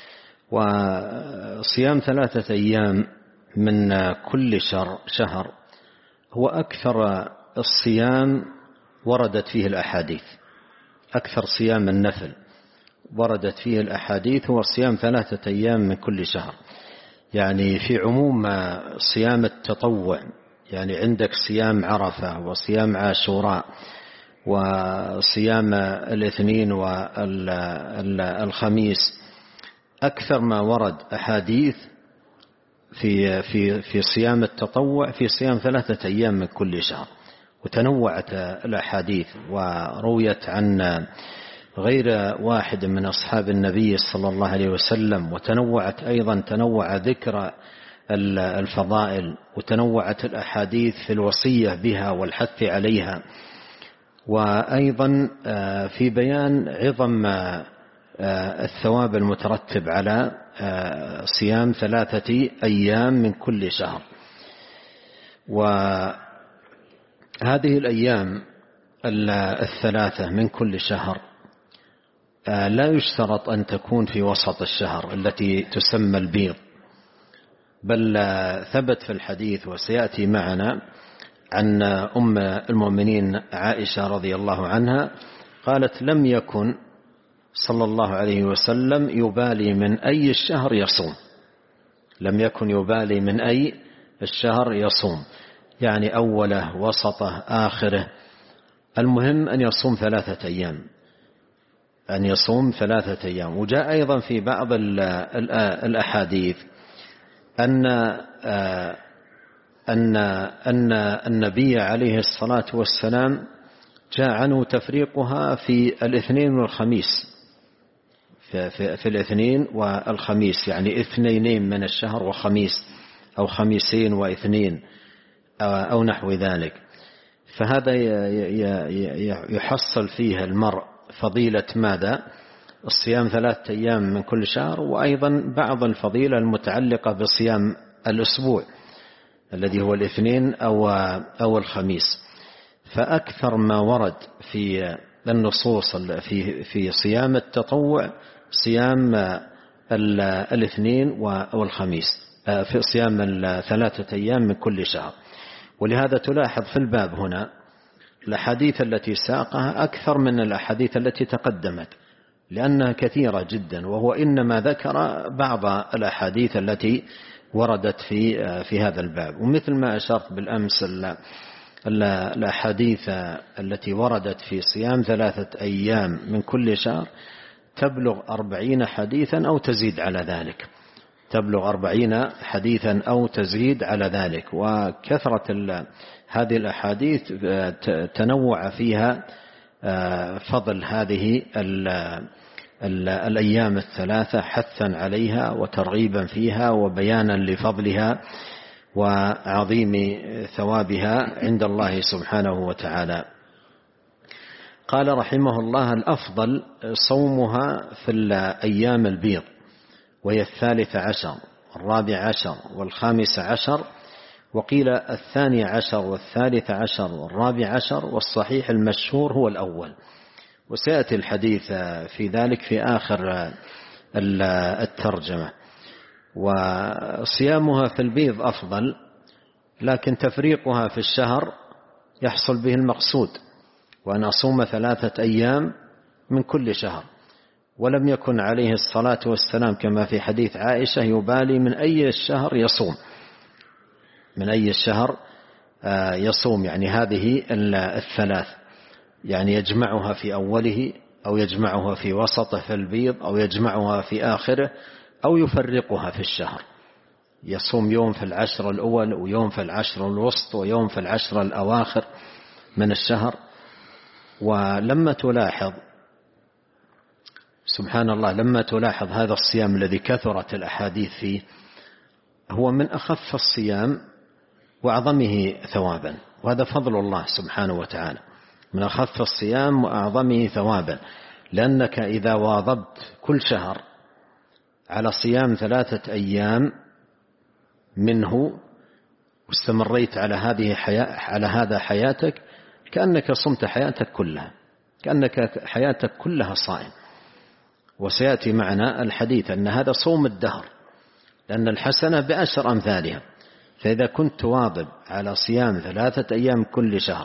وصيام ثلاثة أيام من كل شهر شهر هو أكثر الصيام وردت فيه الأحاديث، أكثر صيام النفل وردت فيه الأحاديث هو صيام ثلاثة أيام من كل شهر. يعني في عموم صيام التطوع، يعني عندك صيام عرفة وصيام عاشوراء وصيام الاثنين والخميس، أكثر ما ورد أحاديث في في في صيام التطوع في صيام ثلاثة أيام من كل شهر. وتنوعت الأحاديث ورويت عن غير واحد من أصحاب النبي صلى الله عليه وسلم، وتنوعت أيضا تنوع ذكر الفضائل، وتنوعت الأحاديث في الوصية بها والحث عليها، وأيضا في بيان عظم الثواب المترتب على صيام ثلاثة أيام من كل شهر. وهذه الأيام الثلاثة من كل شهر لا يشترط أن تكون في وسط الشهر التي تسمى البيض، بل ثبت في الحديث وسيأتي معنا عن أم المؤمنين عائشة رضي الله عنها قالت: لم يكن صلى الله عليه وسلم يبالي من أي الشهر يصوم، لم يكن يبالي من أي الشهر يصوم، يعني أوله وسطه آخره، المهم أن يصوم ثلاثة أيام، أن يصوم ثلاثة أيام. وجاء أيضا في بعض الأحاديث أن أن أن النبي عليه الصلاة والسلام جاء عنه تفريقها في الاثنين والخميس، في, في, في الاثنين والخميس، يعني اثنينين من الشهر وخميس، أو خميسين واثنين أو نحو ذلك. فهذا يحصل فيه المرء فضيلة ماذا؟ الصيام ثلاثة أيام من كل شهر، وأيضا بعض الفضيلة المتعلقة بصيام الأسبوع الذي هو الاثنين أو, أو الخميس. فأكثر ما ورد في النصوص في, في صيام التطوع صيام الاثنين والخميس، في صيام الثلاثة أيام من كل شهر. ولهذا تلاحظ في الباب هنا الأحاديث التي ساقها أكثر من الأحاديث التي تقدمت، لأنها كثيرة جدا، وهو إنما ذكر بعض الأحاديث التي وردت في في هذا الباب. ومثل ما أشرت بالأمس الأحاديث التي وردت في صيام ثلاثة أيام من كل شهر تبلغ أربعين حديثا أو تزيد على ذلك، تبلغ أربعين حديثا أو تزيد على ذلك. وكثرة هذه الأحاديث تنوع فيها فضل هذه الأيام الثلاثة، حثا عليها وترغيبا فيها وبيانا لفضلها وعظيم ثوابها عند الله سبحانه وتعالى. قال رحمه الله: الأفضل صومها في الأيام البيض، وهي الثالث عشر والرابع عشر والخامس عشر، وقيل الثاني عشر والثالث عشر والرابع عشر، والصحيح المشهور هو الأول. وسيأتي الحديث في ذلك في آخر الترجمة. وصيامها في البيض أفضل، لكن تفريقها في الشهر يحصل به المقصود، وأن أصوم ثلاثة أيام من كل شهر. ولم يكن عليه الصلاة والسلام كما في حديث عائشة يبالي من أي الشهر يصوم، من أي الشهر يصوم، يعني هذه الثلاث، يعني يجمعها في أوله أو يجمعها في وسطه في البيض أو يجمعها في آخره أو يفرقها في الشهر، يصوم يوم في العشر الأول ويوم في العشر الوسط ويوم في العشر الأواخر من الشهر. ولما تلاحظ سبحان الله، لما تلاحظ هذا الصيام الذي كثرت الأحاديث فيه، هو من أخف الصيام وأعظمه ثوابا، وهذا فضل الله سبحانه وتعالى، من أخف الصيام وأعظمه ثوابا. لأنك إذا واظبت كل شهر على صيام ثلاثة أيام منه واستمريت على هذه حياة على هذا حياتك، كأنك صمت حياتك كلها، كأنك حياتك كلها صائم. وسيأتي معنا الحديث أن هذا صوم الدهر، لأن الحسنة بعشر أمثالها. فإذا كنت واظب على صيام ثلاثة أيام كل شهر،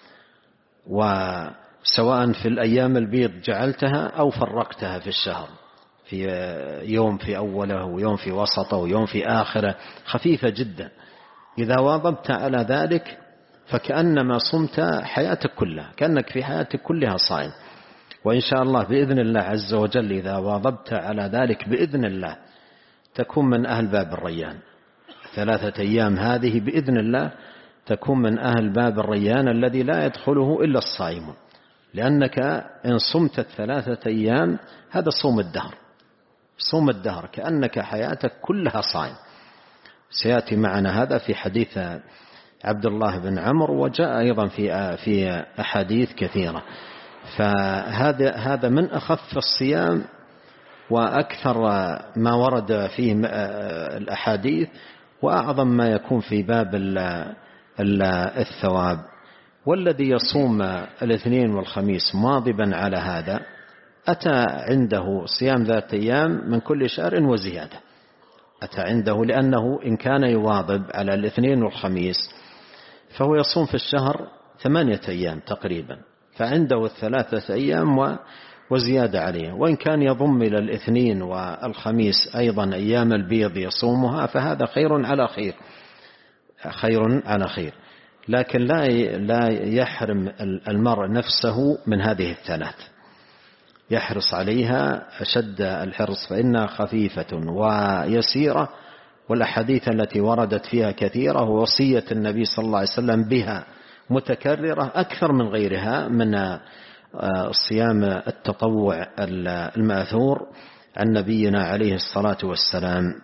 وسواء في الأيام البيض جعلتها أو فرقتها في الشهر، في يوم في أوله ويوم في وسطه ويوم في آخره، خفيفة جدا، إذا واظبت على ذلك فكأنما صمت حياتك كلها، كأنك في حياتك كلها صائم. وإن شاء الله بإذن الله عز وجل إذا واظبت على ذلك بإذن الله تكون من أهل باب الريان. ثلاثة أيام هذه بإذن الله تكون من أهل باب الريان الذي لا يدخله إلا الصائمون، لأنك إن صمت الثلاثة أيام هذا صوم الدهر، صوم الدهر، كأنك حياتك كلها صائم. سيأتي معنا هذا في حديث عبد الله بن عمرو، وجاء أيضا في في أحاديث كثيرة. فهذا هذا من أخف الصيام وأكثر ما ورد فيه الأحاديث، وأعظم ما يكون في باب الثواب. والذي يصوم الاثنين والخميس مواظبا على هذا أتى عنده صيام ذات أيام من كل شهر وزيادة، أتى عنده، لأنه إن كان يواظب على الاثنين والخميس فهو يصوم في الشهر ثمانية أيام تقريبا، فعنده الثلاثة أيام وزيادة عليه. وإن كان يضم إلى الاثنين والخميس أيضا أيام البيض يصومها فهذا خير على خير، خير على خير. لكن لا لا يحرم المرء نفسه من هذه الثلاث، يحرص عليها أشد الحرص، فإنها خفيفة ويسيرة، والأحاديث التي وردت فيها كثيرة، ووصية النبي صلى الله عليه وسلم بها متكررة أكثر من غيرها من صيام التطوع المأثور عن نبينا عليه الصلاة والسلام.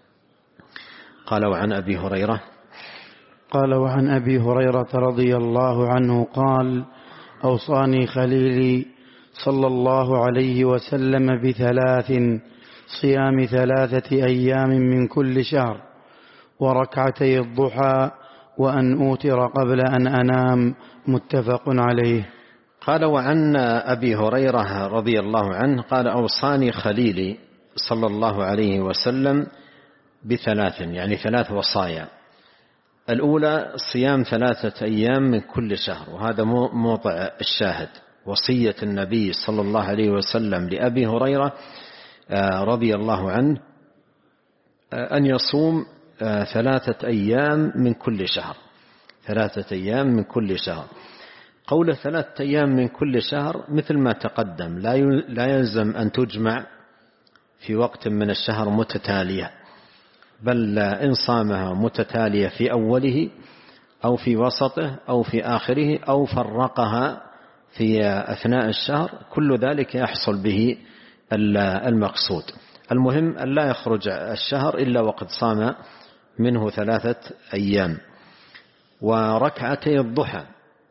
قال وعن أبي هريرة قال وعن أبي هريرة رضي الله عنه قال أوصاني خليلي صلى الله عليه وسلم بثلاث: صيام ثلاثة أيام من كل شهر، وركعتي الضحى، وأن أوتر قبل أن أنام. متفق عليه. قال وعن أبي هريرة رضي الله عنه قال أوصاني خليلي صلى الله عليه وسلم بثلاث، يعني ثلاث وصايا. الأولى صيام ثلاثة أيام من كل شهر، وهذا موضع الشاهد، وصية النبي صلى الله عليه وسلم لأبي هريرة رضي الله عنه أن يصوم ثلاثة أيام من كل شهر، ثلاثة أيام من كل شهر. قول ثلاثة أيام من كل شهر مثل ما تقدم لا يلزم أن تجمع في وقت من الشهر متتالية، بل إن صامها متتالية في أوله أو في وسطه أو في آخره أو فرقها في أثناء الشهر، كل ذلك يحصل به المقصود. المهم أن لا يخرج الشهر إلا وقد صام منه ثلاثة أيام. وركعتي الضحى،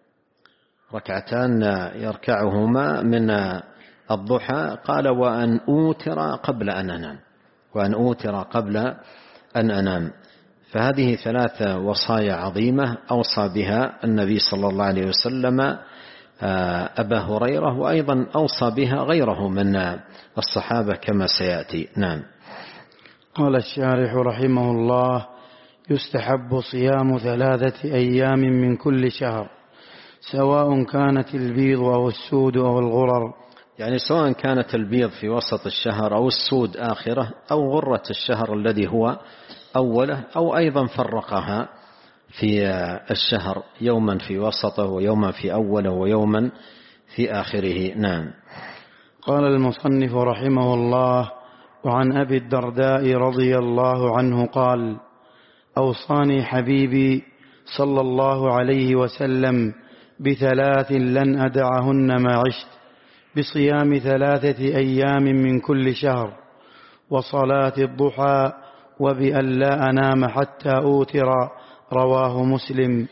ركعتان يركعهما من الضحى. قال وأن أوتر قبل أن أنام، وأن أوتر قبل أن أنام. فهذه ثلاثة وصايا عظيمة أوصى بها النبي صلى الله عليه وسلم أبا هريرة، وأيضا أوصى بها غيره من الصحابة كما سيأتي. نعم. قال الشارح رحمه الله: يستحب صيام ثلاثة أيام من كل شهر، سواء كانت البيض أو السود أو الغرر، يعني سواء كانت البيض في وسط الشهر أو السود آخره أو غرة الشهر الذي هو أوله، أو أيضا فرقها في الشهر، يوما في وسطه ويوما في أوله ويوما في آخره. نعم. قال المصنف رحمه الله: وعن أبي الدرداء رضي الله عنه قال: أوصاني حبيبي صلى الله عليه وسلم بثلاث لن أدعهن ما عشت: بصيام ثلاثة أيام من كل شهر، وصلاة الضحى، وبأن لا أنام حتى أوتر. رواه مسلم.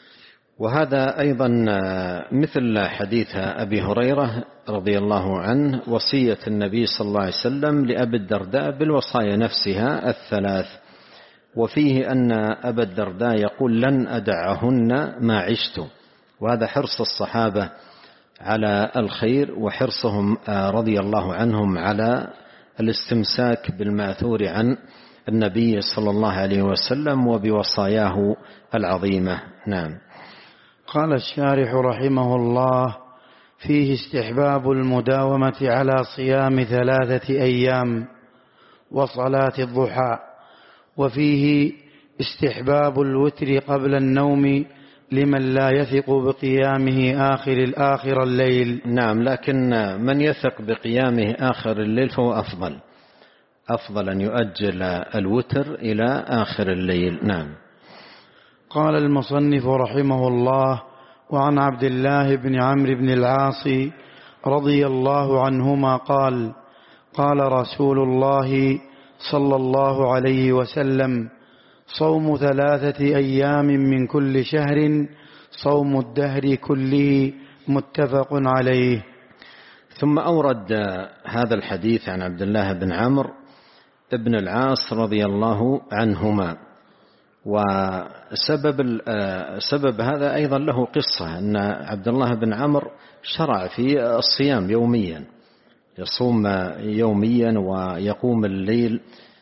وهذا أيضا مثل حديث أبي هريرة رضي الله عنه، وصية النبي صلى الله عليه وسلم لأبي الدرداء بالوصايا نفسها الثلاث. وفيه أن أبا الدرداء يقول: لن أدعهن ما عشت. وهذا حرص الصحابة على الخير، وحرصهم رضي الله عنهم على الاستمساك بالماثور عن النبي صلى الله عليه وسلم وبوصاياه العظيمة. نعم. قال الشارح رحمه الله: فيه استحباب المداومة على صيام ثلاثة أيام وصلاة الضحى، وفيه استحباب الوتر قبل النوم لمن لا يثق بقيامه آخر الآخر الليل. نعم، لكن من يثق بقيامه آخر الليل فهو أفضل أفضل أن يؤجل الوتر إلى آخر الليل. نعم. قال المصنف رحمه الله: وعن عبد الله بن عمرو بن العاص رضي الله عنهما قال: قال رسول الله صلى الله عليه وسلم: صوم ثلاثة أيام من كل شهر صوم الدهر كله. متفق عليه. ثم أورد هذا الحديث عن عبد الله بن عمرو بن العاص رضي الله عنهما. وسبب سبب هذا أيضا له قصة، أن عبد الله بن عمرو شرع في الصيام يوميا، يصوم يوميا ويقوم الليل،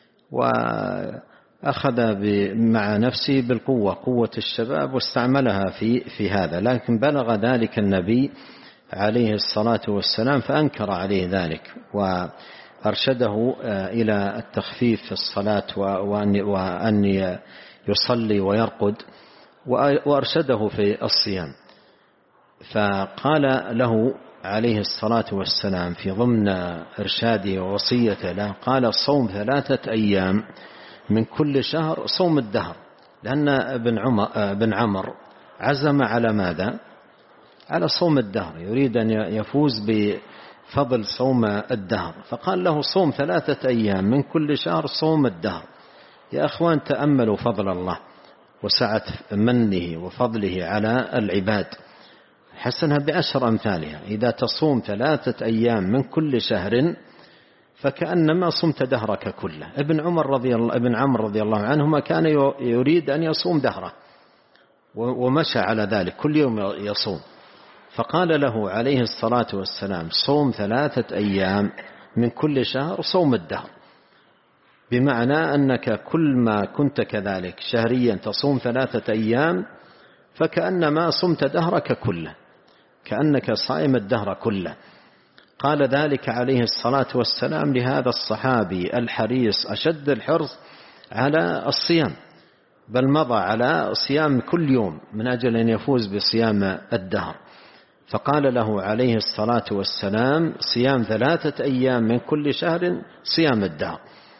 وأخذ مع نفسه بالقوة، قوة الشباب، واستعملها في في هذا. لكن بلغ ذلك النبي عليه الصلاة والسلام فأنكر عليه ذلك، وأرشده إلى التخفيف في الصلاة وأن يصلي ويرقد، وأرشده في الصيام. فقال له عليه الصلاة والسلام في ضمن إرشاده ووصيته له، قال: صوم ثلاثة أيام من كل شهر صوم الدهر. لأن ابن عمر, ابن عمر عزم على ماذا؟ على صوم الدهر، يريد أن يفوز بفضل صوم الدهر، فقال له صوم ثلاثة أيام من كل شهر صوم الدهر. يا أخوان تأملوا فضل الله وسعة منه وفضله على العباد، حسنها بعشر أمثالها. إذا تصوم ثلاثة أيام من كل شهر فكأنما صمت دهرك كله. ابن عمر رضي الله ابن عمرو رضي الله عنهما كان يريد أن يصوم دهره ومشى على ذلك، كل يوم يصوم. فقال له عليه الصلاة والسلام صوم ثلاثة أيام من كل شهر صوم الدهر، بمعنى أنك كل ما كنت كذلك شهريا تصوم ثلاثة أيام فكأنما صمت دهرك كله، كأنك صائم الدهر كله. قال ذلك عليه الصلاة والسلام لهذا الصحابي الحريص أشد الحرص على الصيام، بل مضى على صيام كل يوم من أجل أن يفوز بصيام الدهر. فقال له عليه الصلاة والسلام صيام ثلاثة أيام من كل شهر صيام الدهر.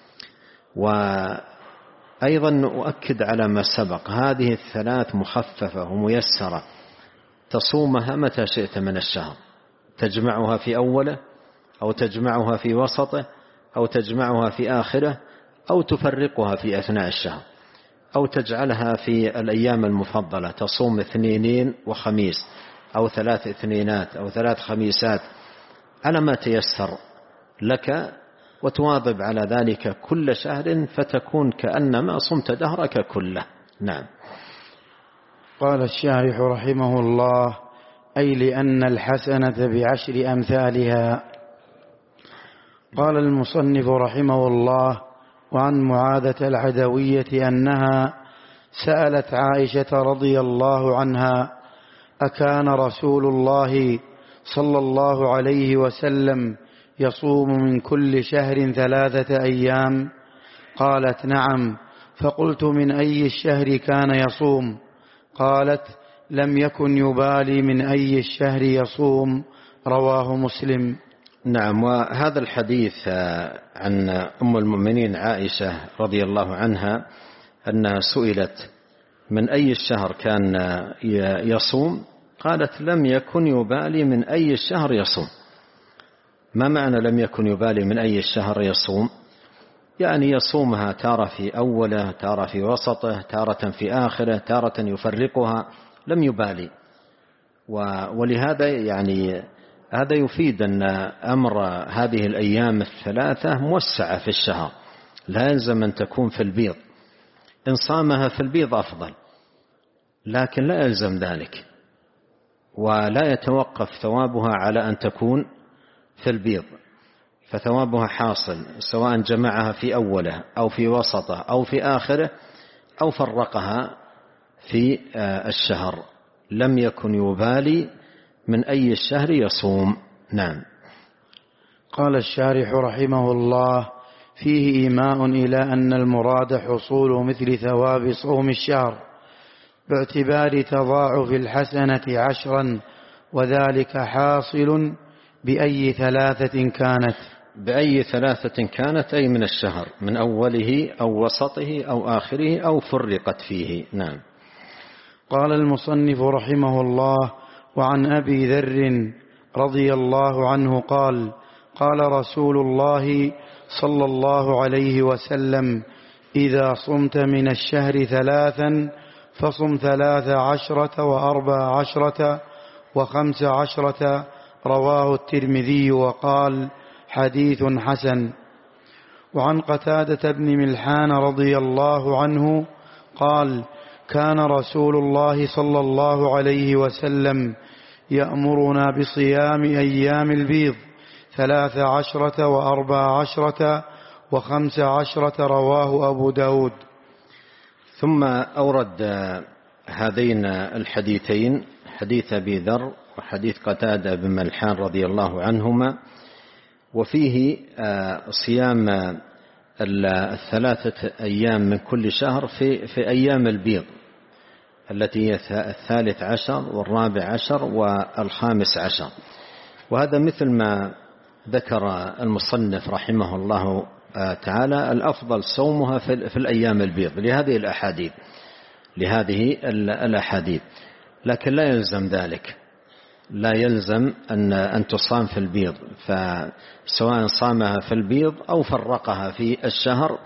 وأيضا أؤكد على ما سبق، هذه الثلاث مخففة وميسرة، تصومها متى شئت من الشهر، تجمعها في أوله أو تجمعها في وسطه أو تجمعها في آخره أو تفرقها في أثناء الشهر أو تجعلها في الأيام المفضلة، تصوم اثنين وخميس أو ثلاث اثنينات أو ثلاث خميسات على ما تيسر لك، وتواظب على ذلك كل شهر فتكون كأنما صمت دهرك كله. نعم. قال الشارح رحمه الله: أي لأن الحسنة بعشر أمثالها. قال المصنف رحمه الله: وعن معاذة العدوية أنها سألت عائشة رضي الله عنها: أكان رسول الله صلى الله عليه وسلم يصوم من كل شهر ثلاثة أيام؟ قالت: نعم. فقلت: من أي الشهر كان يصوم؟ قالت: لم يكن يبالي من أي الشهر يصوم. رواه مسلم. نعم. وهذا الحديث عن أم المؤمنين عائشة رضي الله عنها أنها سئلت من أي الشهر كان يصوم، قالت: لم يكن يبالي من أي الشهر يصوم. ما معنى لم يكن يبالي من أي الشهر يصوم؟ يعني يصومها تارة في أوله، تارة في وسطه، تارة في آخره، تارة يفرقها، لم يبالي. ولهذا يعني هذا يفيد أن أمر هذه الأيام الثلاثة موسعة في الشهر، لا يلزم أن تكون في البيض. إن صامها في البيض أفضل، لكن لا يلزم ذلك، ولا يتوقف ثوابها على أن تكون في البيض، فثوابها حاصل سواء جمعها في أوله أو في وسطه أو في آخره أو فرقها في الشهر. لم يكن يبالي من أي الشهر يصوم. نعم. قال الشارح رحمه الله: فيه إيماء إلى أن المراد حصول مثل ثواب صوم الشهر باعتبار تضاعف الحسنة عشرا، وذلك حاصل بأي ثلاثة كانت. بأي ثلاثة كانت أي من الشهر، من أوله أو وسطه أو آخره أو فرقت فيه. نعم. قال المصنف رحمه الله: وعن أبي ذر رضي الله عنه قال: قال رسول الله صلى الله عليه وسلم: إذا صمت من الشهر ثلاثا فصم ثلاث عشرة وأربع عشرة وخمس عشرة. رواه الترمذي وقال: حديث حسن. وعن قتادة بن ملحان رضي الله عنه قال: كان رسول الله صلى الله عليه وسلم يأمرنا بصيام أيام البيض ثلاث عشرة وأربع عشرة وخمس عشرة. رواه أبو داود. ثم أورد هذين الحديثين، حديث أبي ذر وحديث قتادة بن ملحان رضي الله عنهما، وفيه صيام الثلاثة أيام من كل شهر في, في أيام البيض التي هي الثالث عشر والرابع عشر والخامس عشر. وهذا مثل ما ذكر المصنف رحمه الله تعالى الأفضل صومها في الأيام البيض لهذه الأحاديث لهذه الأحاديث لكن لا يلزم ذلك، لا يلزم أن أن تصام في البيض، فسواء صامها في البيض أو فرقها في الشهر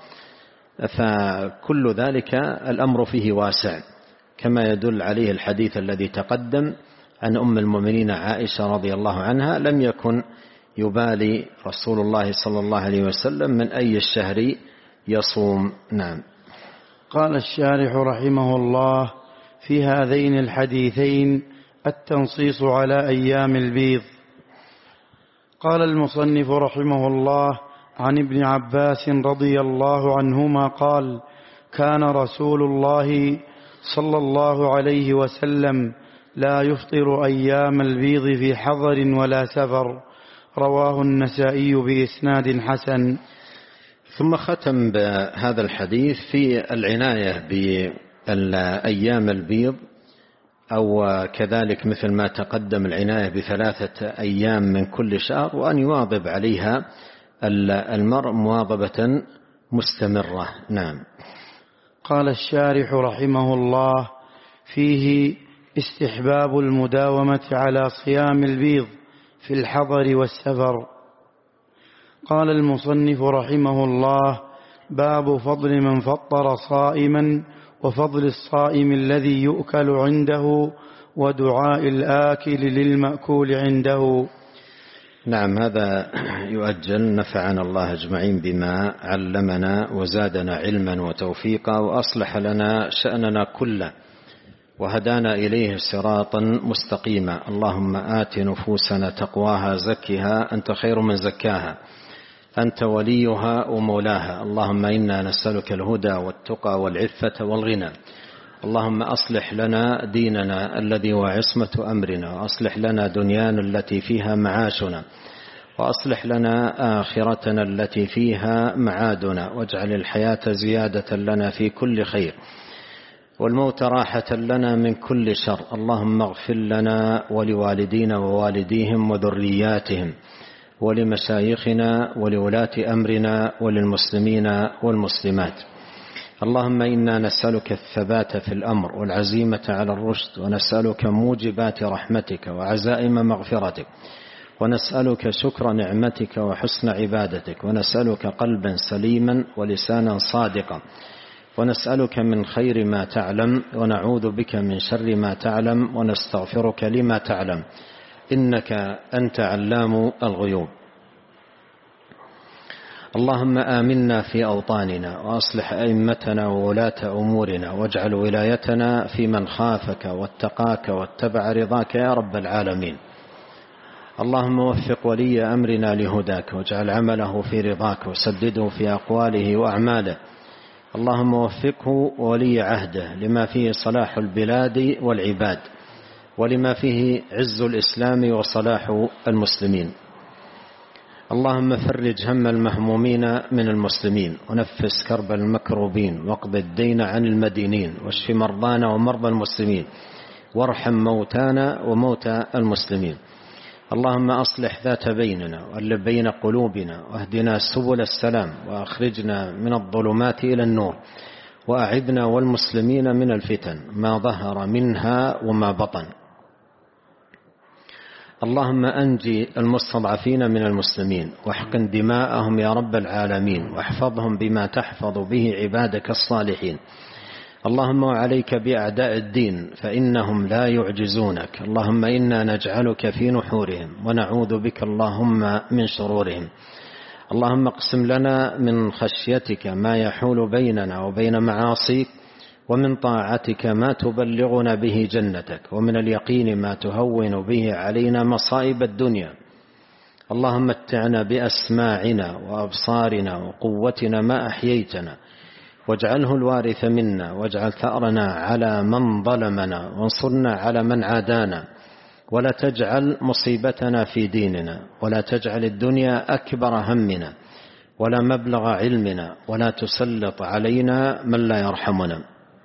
فكل ذلك الأمر فيه واسع، كما يدل عليه الحديث الذي تقدم عن أم المؤمنين عائشة رضي الله عنها: لم يكن يبالي رسول الله صلى الله عليه وسلم من أي الشهر يصوم. نعم. قال الشارح رحمه الله: في هذين الحديثين التنصيص على أيام البيض. قال المصنف رحمه الله: عن ابن عباس رضي الله عنهما قال: كان رسول الله صلى الله عليه وسلم لا يفطر أيام البيض في حضر ولا سفر. رواه النسائي بإسناد حسن. ثم ختم بهذا الحديث في العناية بأيام البيض، أو كذلك مثل ما تقدم العناية بثلاثة أيام من كل شهر، وأن يواظب عليها المرء مواظبة مستمرة. نعم. قال الشارح رحمه الله: فيه استحباب المداومة على صيام البيض في الحضر والسفر. قال المصنف رحمه الله: باب فضل من فطر صائما، وفضل الصائم الذي يؤكل عنده، ودعاء الآكل للمأكول عنده. نعم، هذا يؤجل. نفعنا الله أجمعين بما علمنا وزادنا علما وتوفيقا، وأصلح لنا شأننا كله، وهدانا إليه صراطا مستقيما. اللهم آت نفوسنا تقواها، زكها أنت خير من زكاها، أنت وليها ومولاها. اللهم إنا نسألك الهدى والتقى والعفة والغنى. اللهم أصلح لنا ديننا الذي هو عصمة أمرنا، وأصلح لنا دنيانا التي فيها معاشنا، وأصلح لنا آخرتنا التي فيها معادنا، واجعل الحياة زيادة لنا في كل خير، والموت راحة لنا من كل شر. اللهم اغفر لنا ولوالدينا ووالديهم وذرياتهم، ولمشايخنا ولولاة أمرنا وللمسلمين والمسلمات. اللهم إنا نسألك الثبات في الأمر والعزيمة على الرشد، ونسألك موجبات رحمتك وعزائم مغفرتك، ونسألك شكر نعمتك وحسن عبادتك، ونسألك قلبا سليما ولسانا صادقا، ونسألك من خير ما تعلم، ونعوذ بك من شر ما تعلم، ونستغفرك لما تعلم، إنك أنت علام الغيوب. اللهم آمنا في أوطاننا، وأصلح أئمتنا وولاة أمورنا، واجعل ولايتنا في من خافك واتقاك واتبع رضاك يا رب العالمين. اللهم وفق ولي أمرنا لهداك، واجعل عمله في رضاك، وسدده في أقواله وأعماله. اللهم وفقه ولي عهده لما فيه صلاح البلاد والعباد، ولما فيه عز الإسلام وصلاح المسلمين. اللهم فرج هم المهمومين من المسلمين، ونفس كرب المكروبين، واقض الدين عن المدينين، واشف مرضانا ومرضى المسلمين، وارحم موتانا وموتى المسلمين. اللهم أصلح ذات بيننا، وألف بين قلوبنا، واهدنا سبل السلام، وأخرجنا من الظلمات إلى النور، وأعذنا والمسلمين من الفتن ما ظهر منها وما بطن. اللهم أنجي المستضعفين من المسلمين، واحقن دماءهم يا رب العالمين، واحفظهم بما تحفظ به عبادك الصالحين. اللهم وعليك بأعداء الدين فإنهم لا يعجزونك. اللهم إنا نجعلك في نحورهم، ونعوذ بك اللهم من شرورهم. اللهم اقسم لنا من خشيتك ما يحول بيننا وبين معاصيك، ومن طاعتك ما تبلغنا به جنتك، ومن اليقين ما تهون به علينا مصائب الدنيا. اللهم متعنا بأسماعنا وأبصارنا وقوتنا ما أحييتنا، واجعله الوارث منا، واجعل ثأرنا على من ظلمنا، وانصرنا على من عادانا، ولا تجعل مصيبتنا في ديننا، ولا تجعل الدنيا أكبر همنا، ولا مبلغ علمنا، ولا تسلط علينا من لا يرحمنا.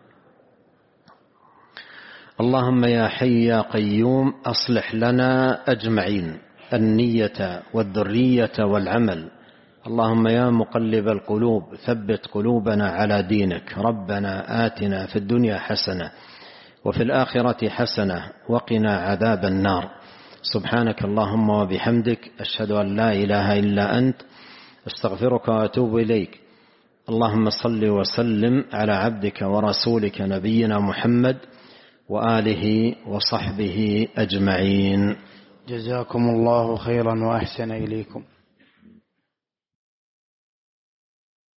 اللهم يا حي يا قيوم أصلح لنا أجمعين النية والذرية والعمل. اللهم يا مقلب القلوب ثبت قلوبنا على دينك. ربنا آتنا في الدنيا حسنة، وفي الآخرة حسنة وقنا عذاب النار. سبحانك اللهم وبحمدك، أشهد أن لا إله إلا أنت، استغفرك وأتوب إليك. اللهم صل وسلم على عبدك ورسولك نبينا محمد وآله وصحبه أجمعين. جزاكم الله خيرا وأحسن إليكم.